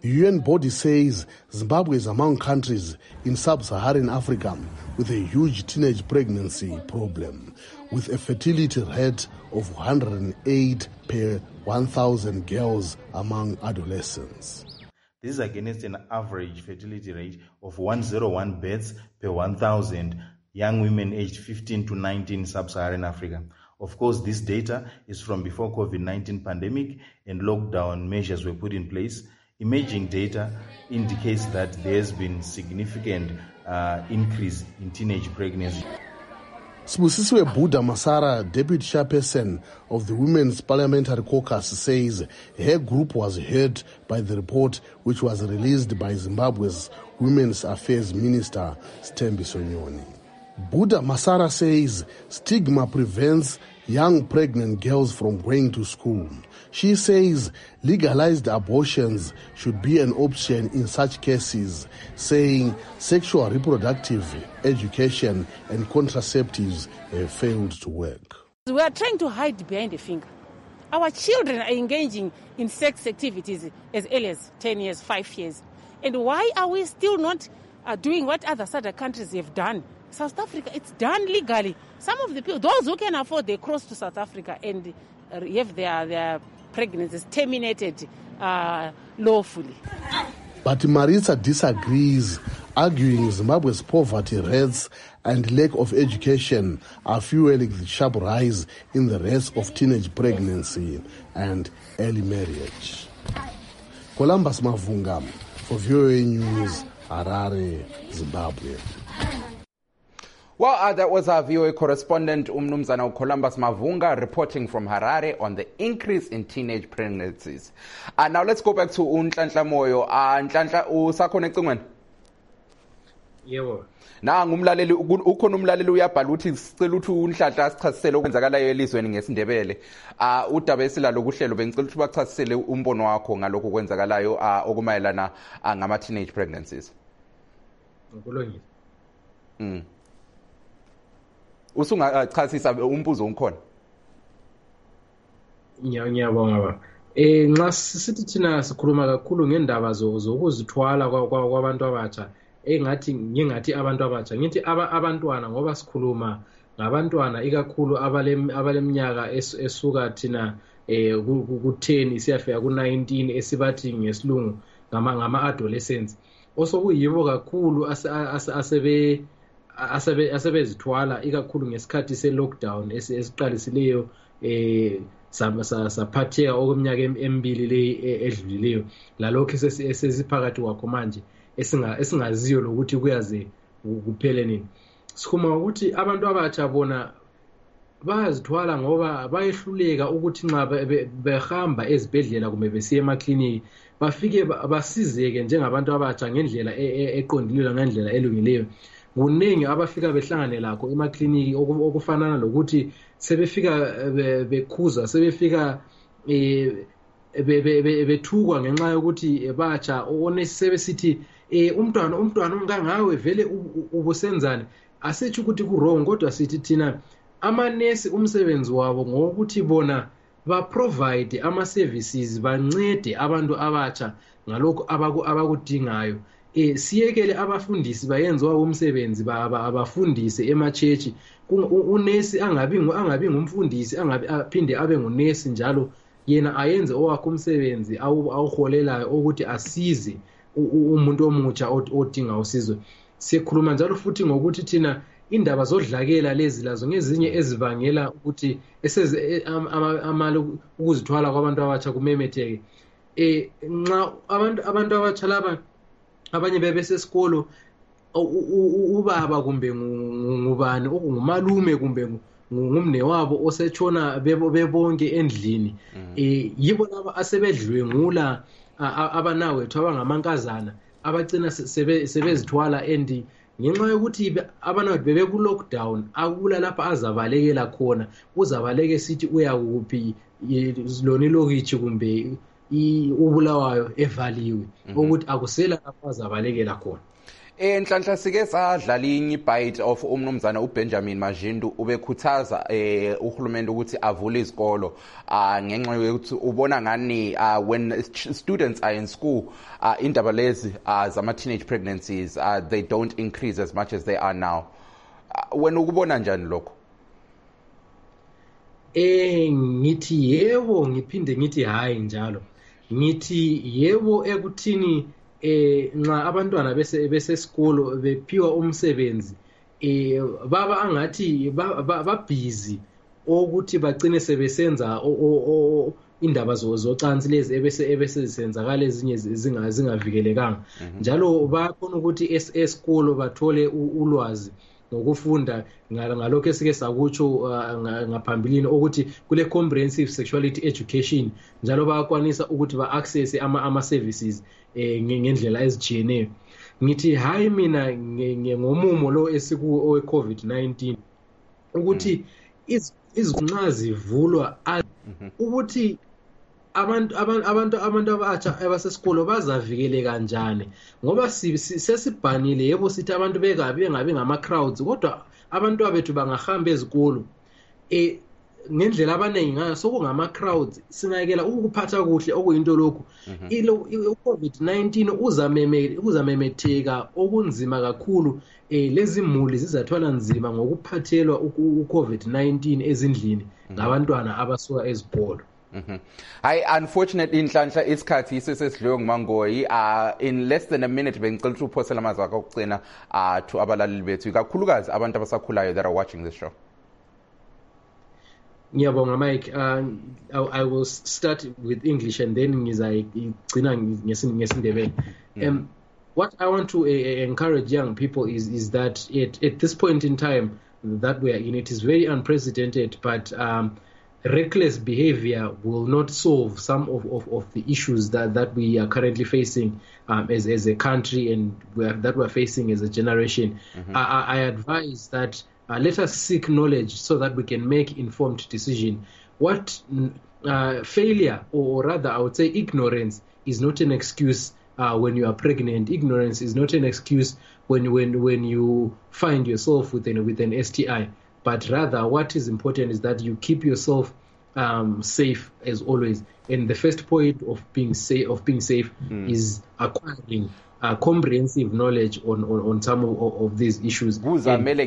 The UN body says Zimbabwe is among countries in sub-Saharan Africa with a huge teenage pregnancy problem, with a fertility rate of 108 per 1,000 girls among adolescents. This is against an average fertility rate of 101 births per 1,000 young women aged 15 to 19 in sub-Saharan Africa. Of course, this data is from before COVID-19 pandemic and lockdown measures were put in place. Emerging data indicates that there's been significant increase in teenage pregnancy. Sibusisiwe Buddha Masara, deputy chairperson of the Women's Parliamentary Caucus, says her group was heard by the report which was released by Zimbabwe's Women's Affairs Minister, Stembi Sonyoni. Buddha Masara says stigma prevents young pregnant girls from going to school. She says legalized abortions should be an option in such cases, saying sexual reproductive education and contraceptives have failed to work. We are trying to hide behind the finger. Our children are engaging in sex activities as early as 10 years, 5 years. And why are we still not doing what other countries have done? South Africa, it's done legally. Some of the people, those who can afford, they cross to South Africa and have their pregnancies terminated lawfully. But Marisa disagrees, arguing Zimbabwe's poverty rates and lack of education are fueling the sharp rise in the rates of teenage pregnancy and early marriage. Columbus Mavunga for VOA News, Harare, Zimbabwe. Well, that was our VOA correspondent, Mnumzana Columbus Mavunga, reporting from Harare on the increase in teenage pregnancies. Now let's go back to Nhlanhla Moyo. Nhlanhla, usakhona ecingweni? Yebo. Na ngumlaleli ukhona umlaleli uyabhala ukuthi sicela ukuthi uNhlanhla asichasisele okwenzakalayo elizweni ngesindebele. Udaba esilalo kuhlelo bengicela ukuthi bachasisele umbono wakho ngalokho okwenzakalayo okumayelana ngama teenage pregnancies. Ngolongile. Usungachasisa umbuzo onkhona. Ngiyabonga baba. Nxa sithi thina sikhuluma kakhulu ngendaba zokuzithwala kwabantu abatsha, ngingathi abantu abatsha, ngithi abantwana ngoba sikhuluma ngabantwana ikakhulu abaleminyaka esuka thina ku-10 siyafika ku-19 esibathi ngesilungu ngama-adolescents. Osokuyibo kakhulu asebezithwala ikakhulu ngesikhathi se-lockdown esiqalisileyo saphatheka okweminyaka emibili le edlulileyo, lalokho esesiphakathi kwakho manje esingaziyo lokuthi kuyaze kuphele nini. Sikhuluma ukuthi abantu abatsha bona bayazithwala ngoba bayehluleka ukuthi nxa behamba ezibhedlela kumbe besiya emakliniki bafike basizeke njengabantu abatsha ngendlela eqondileyo ngendlela elungileyo. Kuningi abafika behlangane lakho emakliniki okufanana lokuthi sebefika bekhuza, sebefika bethukwa ngenxa yokuthi batsha onesi sebesithi umntwana ungangawe vele ubusenzane. Asitsho ukuthi ku-wrong, kodwa sithi thina amanesi umsebenzi wabo ngokuthi bona ba-provide ama-services, bancede abantu abatsha ngalokho abakudingayo. Siyekele abafundisi bayenze wabo umsebenzi abafundise emachechi. Unesi angabi ngumfundisi, aphinde abe ngunesi njalo, yena ayenze owakhe umsebenzi awuholelayo ukuthi asize umuntu omutsha odinga usizo. Sikhuluma njalo futhi ngokuthi thina indaba zodlakela lezi lazo ngezinye ezivangela ukuthi ukuzithwala kwabantu abatsha kumemetheke. Nxa abantu abatsha laba abanye bebesesikolo, ubaba kumbe ngubani ongumalume kumbe ngumne wabo osetshona bebonke endlini, yibo laba asebedlwengula abanawethu abangamankazana abagcina sebezithwala. And ngenxa yokuthi abanawethu bebeku-lockdown, akula lapha azabalekela khona, uzabaleke sithi uyakuphi lona ilokitshi kumbe uBulawayo evaliwe ukuthi akusela lapho azabalekela khona. Enhlanhla sike sadlala inye ibite of umnumzana uBenjamin Majindu ubekhuthaza uhulumende ukuthi avule izikolo ngenxa yokuthi ubona ngani when students are in school indaba lezi zama teenage pregnancies they don't increase as much as they are now. Wena ukubona njani lokho? Ngithi yebo ngiphinde ngithi hayi njalo. Ngithi yebo ekuthini nxa abantwana besesikolo bephiwa umsebenzi baba angathi babhizi ukuthi bagcine sebesenza indaba zocansi lezi ebesezisenzakala ezinye zingavikelekanga njalo bayakhona ukuthi esikolo bathole ulwazi ngokufunda ngalokho esike sakutsho ngaphambilini ukuthi kule comprehensive sexuality education njalo bayakwanisa ukuthi ba-access ama-services ngendlela ezijiyeneyo. Ngithi hayi mina ngomumo lo esikuwo owe-COVID-19 ukuthi izinqa zivulwa ukuthi abantu abatsha abasesikolo bazavikeleka kanjani ngoba sesibhanile yebo sithi abantu bengabi ngama-crowds kodwa abantu abethu bangahamba ezikolo ngendlela abaningi ngayo sokungama-crowds singayekela ukuphatha kuhle okuyinto lokhu i-COVID-19 uzamemetheka okunzima kakhulu lezi muli zizathwala nzima ngokuphathelwa u-COVID-19 ezindlini ngabantwana abasuka ezikolo. Unfortunately inhlanhla isikhathi isesidliwe nguMangoyi in less than a minute bengicela ukuthi uphosela amazwi akho okugcina to abalaleli bethu kakhulukazi abantu abasakhulayo that are watching this show. Ngiyabonga Mike. I will start with English and then ngizayigcina ngesindebele. What I want to encourage young people is that at this point in time that we are in, it is very unprecedented, but reckless behavior will not solve some of the issues that we are currently facing as a country and that we're facing as a generation. I advise that let us seek knowledge so that we can make informed decision. What failure, or rather I would say ignorance, is not an excuse when you are pregnant. Ignorance is not an excuse when you find yourself with an STI. But rather, what is important is that you keep yourself safe as always. And the first point of being safe is acquiring comprehensive knowledge on some of these issues. But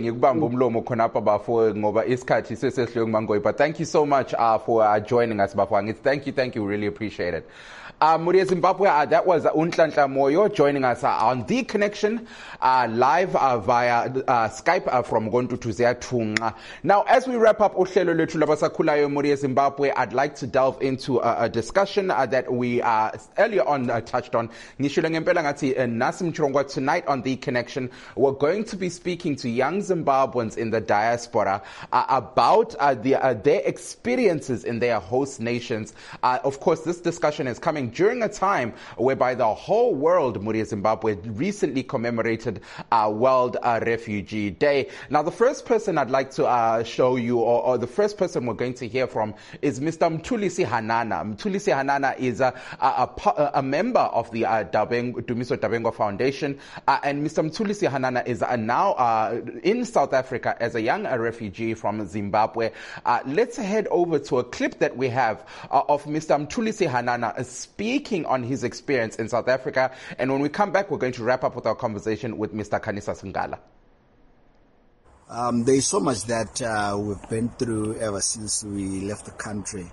thank you so much for joining us, Bafwang. Thank you, really appreciate it. Muria Zimbabwe, that was Unhlanhla Moyo joining us on The Connection live via Skype from Gontu Tuzea Tunga. Now, as we wrap up Uhlelo Lethu Labasakhulayo Muria Zimbabwe, I'd like to delve into a discussion that we earlier on touched on. Nasim Chirongwa, tonight on The Connection, we're going to be speaking to young Zimbabweans in the diaspora about their experiences in their host nations. Of course, this discussion is coming during a time whereby the whole world, Muria Zimbabwe, recently commemorated World Refugee Day. Now, the first person I'd like to show you, or the first person we're going to hear from, is Mr. Mthulisi Hanana. Mthulisi Hanana is a member of the Dumiso Dabengo Foundation, and Mr. Mthulisi Hanana is now in South Africa as a young refugee from Zimbabwe. Let's head over to a clip that we have of Mr. Mthulisi Hanana speaking on his experience in South Africa. And when we come back, we're going to wrap up with our conversation with Mr. Khanisa Singala. There is so much that we've been through ever since we left the country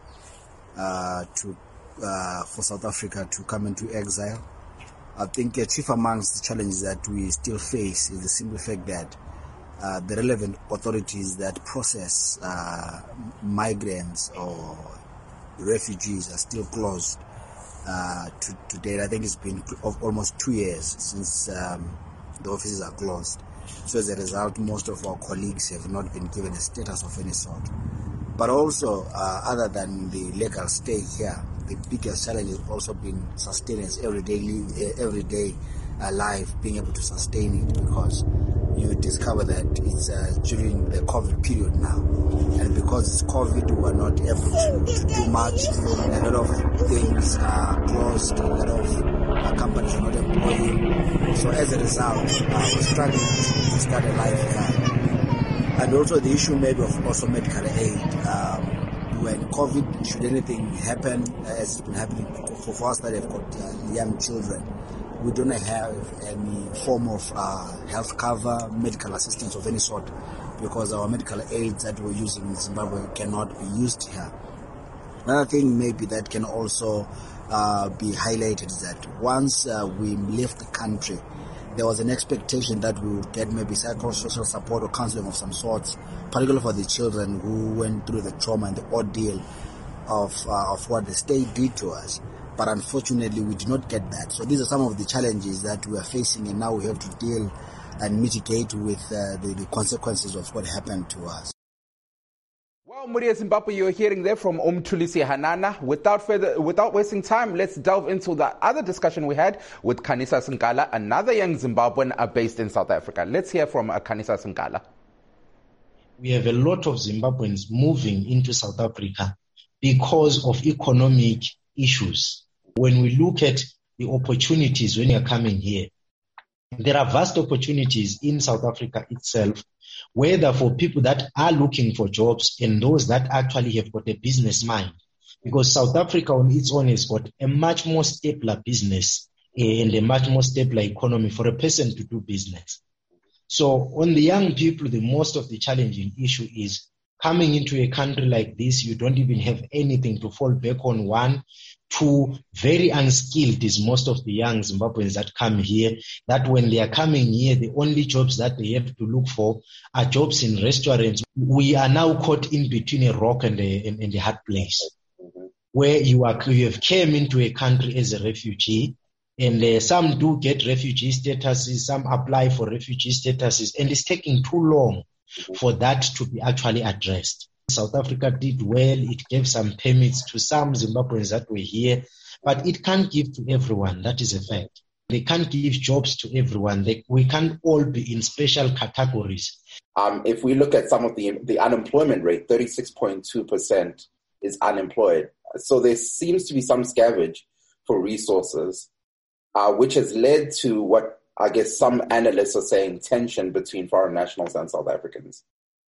for South Africa to come into exile. I think chief amongst the challenges that we still face is the simple fact that the relevant authorities that process migrants or refugees are still closed to date. I think it's been almost 2 years since the offices are closed. So as a result, most of our colleagues have not been given a status of any sort. But also, other than the legal stay here, the biggest challenge has also been sustenance, everyday life, being able to sustain it, because you discover that it's during the COVID period now. And because it's COVID, we are not able to do much. A lot of things are closed. A lot of companies are not employing. So as a result, we're struggling to start a life here. And also the issue maybe of also medical aid. When COVID, should anything happen, as it's been happening for us that have got young children, we don't have any form of health cover, medical assistance of any sort, because our medical aids that we're using in Zimbabwe cannot be used here. Another thing maybe that can also be highlighted is that once we left the country, there was an expectation that we would get maybe psychosocial support or counseling of some sorts, particularly for the children who went through the trauma and the ordeal of what the state did to us. But unfortunately, we did not get that. So these are some of the challenges that we are facing, and now we have to deal and mitigate with the consequences of what happened to us. Well, Muria Zimbabwe, you're hearing there from Umtulisi Hanana. Without wasting time, let's delve into the other discussion we had with Khanisa Sinkala, another young Zimbabwean based in South Africa. Let's hear from Khanisa Sinkala. We have a lot of Zimbabweans moving into South Africa because of economic issues. When we look at the opportunities when you're coming here, there are vast opportunities in South Africa itself, whether for people that are looking for jobs and those that actually have got a business mind. Because South Africa on its own has got a much more stabler business and a much more stabler economy for a person to do business. So on the young people, the most of the challenging issue is coming into a country like this, you don't even have anything to fall back on. 1, 2, very unskilled is most of the young Zimbabweans that come here, that when they are coming here, the only jobs that they have to look for are jobs in restaurants. We are now caught in between a rock and a hard place, where you have came into a country as a refugee, and some do get refugee statuses, some apply for refugee statuses, and it's taking too long for that to be actually addressed. South Africa did well. It gave some permits to some Zimbabweans that were here, but it can't give to everyone. That is a fact. They can't give jobs to everyone. We can't all be in special categories. If we look at some of the unemployment rate, 36.2% is unemployed. So there seems to be some scavenge for resources, which has led to what I guess some analysts are saying tension between foreign nationals and South Africans.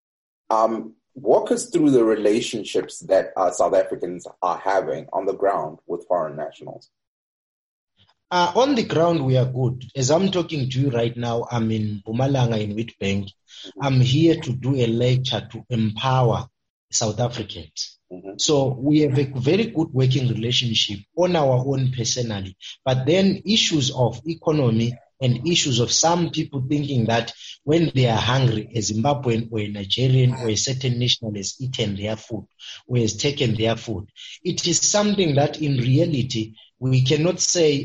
Walk us through the relationships that South Africans are having on the ground with foreign nationals. On the ground, we are good. As I'm talking to you right now, I'm in Mpumalanga in Witbank. I'm here to do a lecture to empower South Africans. So we have a very good working relationship on our own personally. But then issues of economy and issues of some people thinking that when they are hungry, a Zimbabwean or a Nigerian or a certain national has eaten their food or has taken their food. It is something that in reality, we cannot say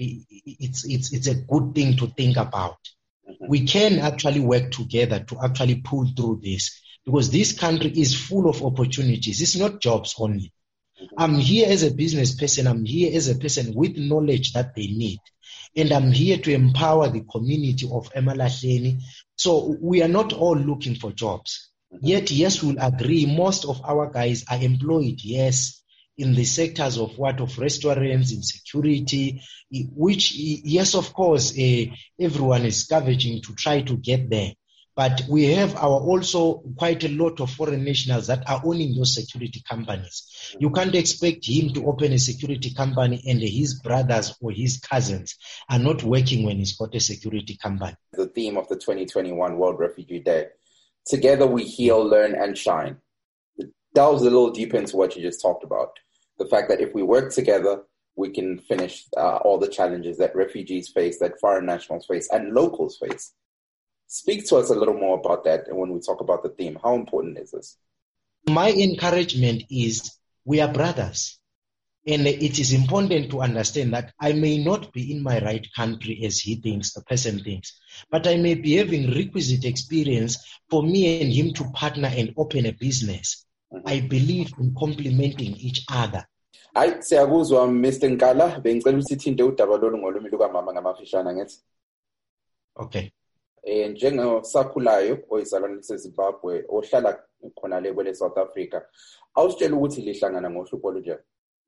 it's a good thing to think about. We can actually work together to actually pull through this, because this country is full of opportunities. It's not jobs only. I'm here as a business person. I'm here as a person with knowledge that they need. And I'm here to empower the community of Emalahleni. So we are not all looking for jobs. Yet, yes, we'll agree, most of our guys are employed, yes, in the sectors of restaurants, in security, which, yes, of course, everyone is scavenging to try to get there. But we have also quite a lot of foreign nationals that are owning those security companies. You can't expect him to open a security company and his brothers or his cousins are not working when he's got a security company. The theme of the 2021 World Refugee Day, together we heal, learn, and shine. It delves a little deeper into what you just talked about. The fact that if we work together, we can finish all the challenges that refugees face, that foreign nationals face, and locals face. Speak to us a little more about that, and when we talk about the theme, how important is this? My encouragement is we are brothers. And it is important to understand that I may not be in my right country as he thinks, the person thinks, but I may be having requisite experience for me and him to partner and open a business. I believe in complementing each other. Hayi siyakuzwa Mr. Nkala, bengicela ukuthi sithinte udaba lolu ngolumi lukamama ngamafishana ngithi. Okay. Njengosakhulayo oyizalwane seZimbabwe ohlala khona le kwele South Africa, awusitshela ukuthi lihlangana ngohlupho olunjani?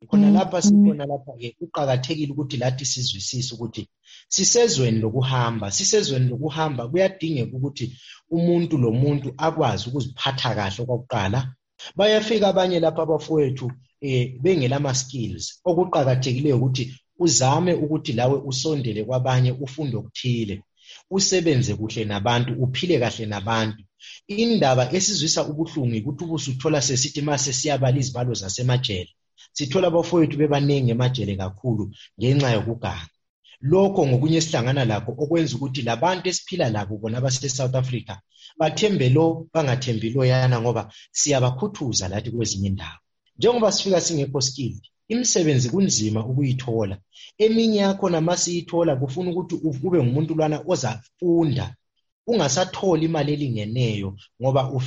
khona lapha sikhona lapha ke uqhakathekile ukuthi lathi sizwisise ukuthi sisezweni lokuhamba kuyadingeka ukuthi umuntu lomuntu akwazi ukuziphatha kahle okokuqala. Bayafika abanye lapha abafowethu bengela ama skills, okuqhakathekileyo ukuthi uzame ukuthi lawe usondele kwabanye, ufunde okuthile, usebenze kuhle nabantu, uphile kahle nabantu. Indaba esizwisa ubuhlungu ukuthi ubusuthola sesithi mase siyabala izibalo zasemajele, sithola abafowethu bebanengi emajele kakhulu ngenxa yokuganga. Lokho ngokunye sihlangana lakho okwenza ukuthi labantu esiphila labo bona abase South Africa bathembe lo bangathembi lo yana, ngoba siyabakhuthuza lathi kwezinye indawo. Njengoba sifika singekho skilled, imisebenzi kunzima ukuyithola. Eminye yakho namasiyithola kufuna ukuthi ube ngumuntu lwana ozafunda, ungasatholi imali elingeneyo ngoba